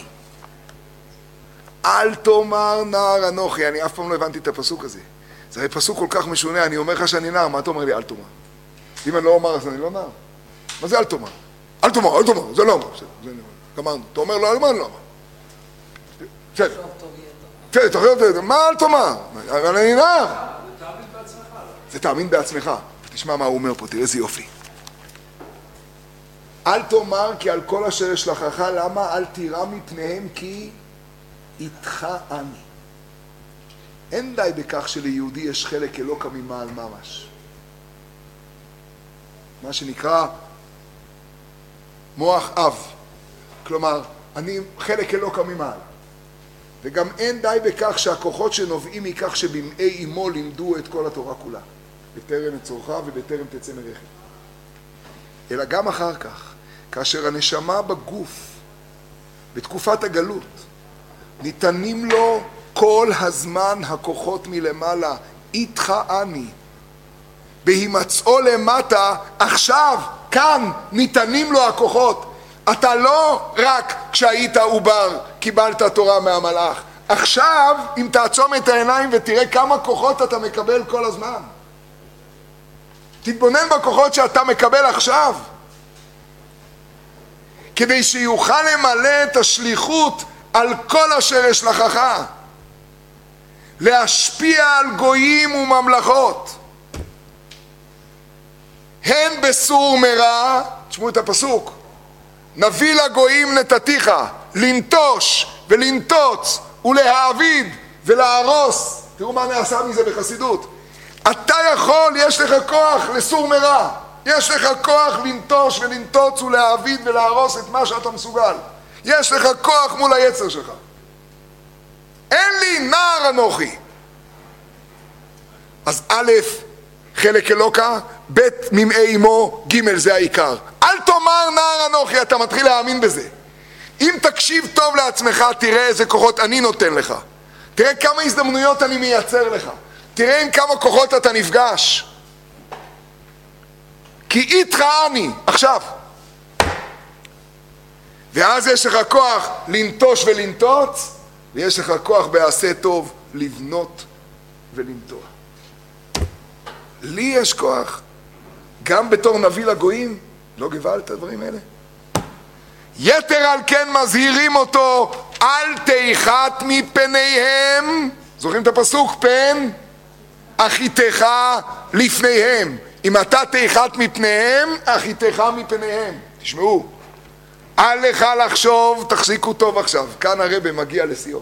אל תאמר נער אנוכי. אני אף פעם לא הבנתי את הפסוק הזה. זה הרי פסוק כל כך משונה, אני אומר לך שאני נער, מה אתה אומר לי אל תאמר? אם אני לא אומר אז אני לא נער. מה זה אל תאמר? אל תאמר, אל תאמר, זה לא אומר. גמרנו. אתה אומר לא, אני לא אומר. בסדר. בסדר, תאמר, מה אל תאמר? אבל אני נער. זה תאמין בעצמך. זה תאמין בעצמך. תשמע מה הוא אומר פה, תראה איזה יופי. אל תאמר כי על כל אשר אשלחך, למה? אל תירא מפניהם כי איתך אני. אין די בכך שליהודי יש חלק אלוקא ממעל ממש. מה שנקרא מוח אב. כלומר, אני חלק אלוקא ממעל. וגם אין די בכך שהכוחות שנובעים מכך שבמעי אמו לימדו את כל התורה כולה. בטרם אצורך ובטרם תצא מרחם. אלא גם אחר כך, כאשר הנשמה בגוף, בתקופת הגלות, ניתנים לו כל הזמן הכוחות מלמעלה, איתך אני. בהימצאו למטה, עכשיו, כאן, ניתנים לו הכוחות. אתה לא רק כשהיית עובר קיבלת תורה מהמלאך. עכשיו, אם תעצום את העיניים ותראה כמה כוחות אתה מקבל כל הזמן. תתבונן בכוחות שאתה מקבל עכשיו. כדי שיוכל למלא את השליחות על כל אשר אשלחך. להשפיע על גויים וממלכות. הן בסור מרע, תשמעו את הפסוק, נביא לגויים נתתיך, לנטוש ולנטוץ ולהעביד ולהרוס. תראו מה נעשה מזה בחסידות. אתה יכול, יש לך כוח לסור מרע. יש לך כוח לנטוש ולנטוץ ולהעביד ולהרוס את מה שאתה מסוגל. יש לך כוח מול היצר שלך. אין לי נער אנוכי. אז א', חלק אלוקה, ב', ממעי אמו, ג', זה העיקר. אל תאמר נער אנוכי, אתה מתחיל להאמין בזה. אם תקשיב טוב לעצמך, תראה איזה כוחות אני נותן לך. תראה כמה הזדמנויות אני מייצר לך. תראה עם כמה כוחות אתה נפגש. כי איתך אני, עכשיו. ואז יש לך כוח לנטוש ולנטוץ, ויש לך כוח בעשה טוב לבנות ולנטוע. לי יש כוח, גם בתור נביא לגויים, לא גבל את הדברים האלה. יתר על כן מזהירים אותו, אל תיחת מפניהם. זוכרים את הפסוק? פן אחיתך לפניהם. אם אתה תיחת מפניהם, אחיתך מפניהם. תשמעו, אל לך לחשוב, תחזיקו טוב עכשיו, כאן הרב מגיע לסיום.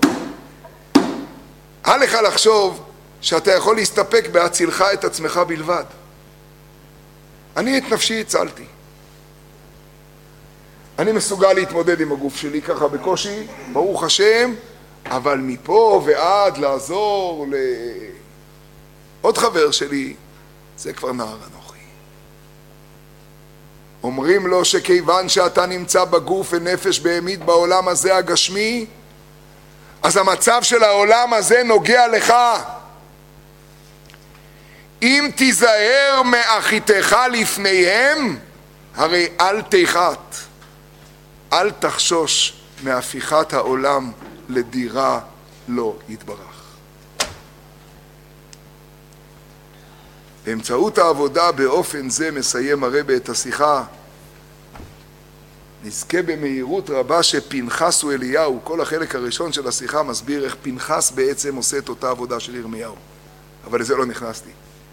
אל לך לחשוב שאתה יכול להסתפק בהצילך את עצמך בלבד. אני את נפשי הצלתי. אני מסוגל להתמודד עם הגוף שלי ככה בקושי, ברוך השם, אבל מפה ועד לעזור לעוד חבר שלי, זה כבר נער אנוכי. אומרים לו שכיוון שאתה נמצא בגוף ונפש בהמית בעולם הזה הגשמי, אז המצב של העולם הזה נוגע לך. אם תיזהר מאחיתך לפניהם, הרי אל תיחת, אל תחשוש מהפיכת העולם לדירה לא יתברך. באמצעות העבודה באופן זה מסיים הרב את השיחה. נזכה במהירות רבה שפנחס הוא אליהו. כל החלק הראשון של השיחה מסביר איך פנחס בעצם עושה את אותה עבודה של ירמיהו. אבל לזה לא נכנסתי.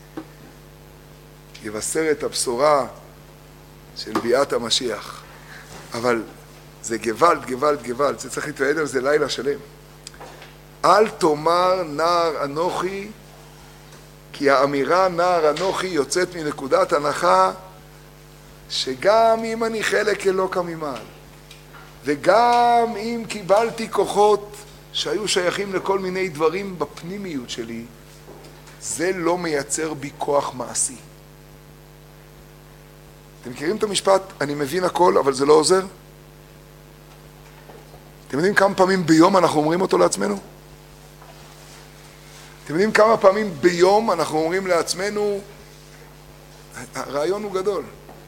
יבשר את הבשורה של ביאת המשיח. אבל זה גוואלד, גוואלד, גוואלד. זה צריך להתוועד על זה לילה שלם. אל תאמר נער אנוכי, כי האמירה נער אנוכי יוצאת מנקודת הנחה שגם אם אני חלק אלוקה ממעל, וגם אם קיבלתי כוחות שהיו שייכים לכל מיני דברים בפנימיות שלי, זה לא מייצר בי כוח מעשי. אתם מכירים את המשפט, אני מבין הכל, אבל זה לא עוזר? אתם יודעים כמה פעמים ביום אנחנו אומרים אותו לעצמנו? אתם יודעים כמה פעמים ביום אנחנו אומרים לעצמנו, הרעיון הוא גדול,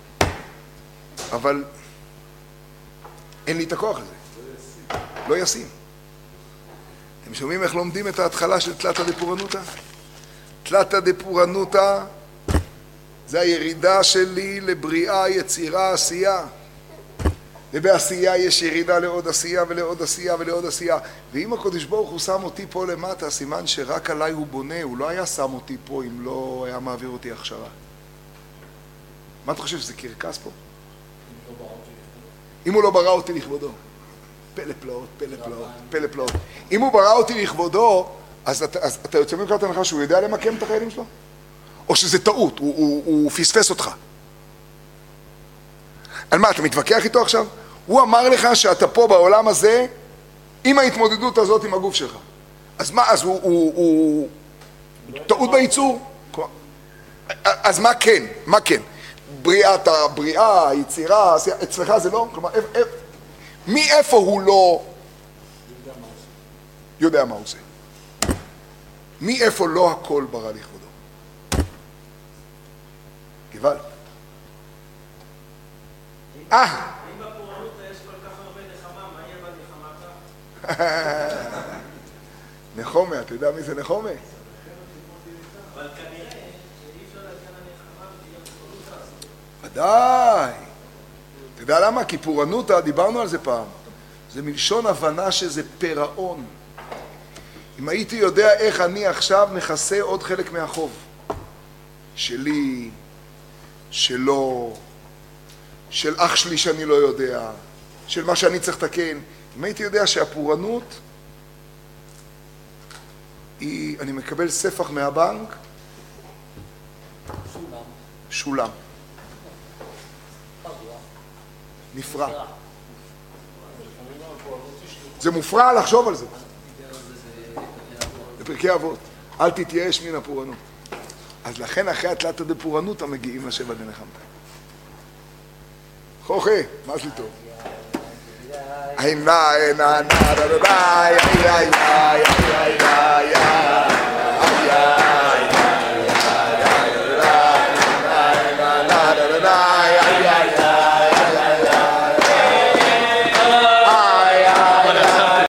אבל אין לי את הכוח הזה. לא ישים. אתם שומעים איך לומדים את ההתחלה של תלתא דפורענותא? תלתא דפורענותא זה הירידה שלי לבריאה, יצירה, עשייה. ובעשייה יש ירידה לעוד עשייה ולעוד עשייה ולעוד עשייה. ואם הקדוש ברוך הוא שם אותי פה למטה, סימן שרק עליי הוא בונה, הוא לא היה שם אותי פה אם לא היה מעביר אותי הכשרה. מה אתה חושב, שזה קרקס פה? אם הוא לא ברא אותי לכבודו. פלא פלאות, פלא פלאות, פלא פלאות. אם הוא ברא אותי לכבודו, אז אתה, אז אתה יוצא מנקודת הנחה שהוא יודע למקם את החיילים שלו? או שזה טעות, הוא, הוא, הוא פספס אותך. על מה, אתה מתווכח איתו עכשיו? הוא אמר לך שאתה פה בעולם הזה עם ההתמודדות הזאת עם הגוף שלך. אז מה, אז הוא, הוא, הוא... טעות בייצור? אז מה כן? מה כן? בריאת הבריאה, היצירה, אצלך זה לא? כלומר, מאיפה הוא לא יודע מה הוא עושה? מאיפה לא הכל ברא לכבודו? גוואלד. אה! אם בפורענות יש כל כך הרבה נחמה, מה יהיה בנחמתה? נחומה, אתה יודע מי זה נחומה? אבל כנראה שאי אפשר להגיע לנחמה ותהיה פורענות. ודאי. אתה יודע למה? כי פורענותא, דיברנו על זה פעם, זה מלשון הבנה שזה פירעון. אם הייתי יודע איך אני עכשיו מכסה עוד חלק מהחוב, שלי, שלו, של אח שלי שאני לא יודע, של מה שאני צריך לתקן, אם הייתי יודע שהפורענות היא, אני מקבל ספח מהבנק, שולם. נפרע. זה מופרע לחשוב על זה. בפרקי אבות. אל תתייאש מן הפורענות. אז לכן אחרי התלתא דפורענותא מגיעים לשבע דנחמתא. חוכי, מה זה טוב? איי נא, איי נא, נא, נא, נא, איי, איי, איי, איי, איי, איי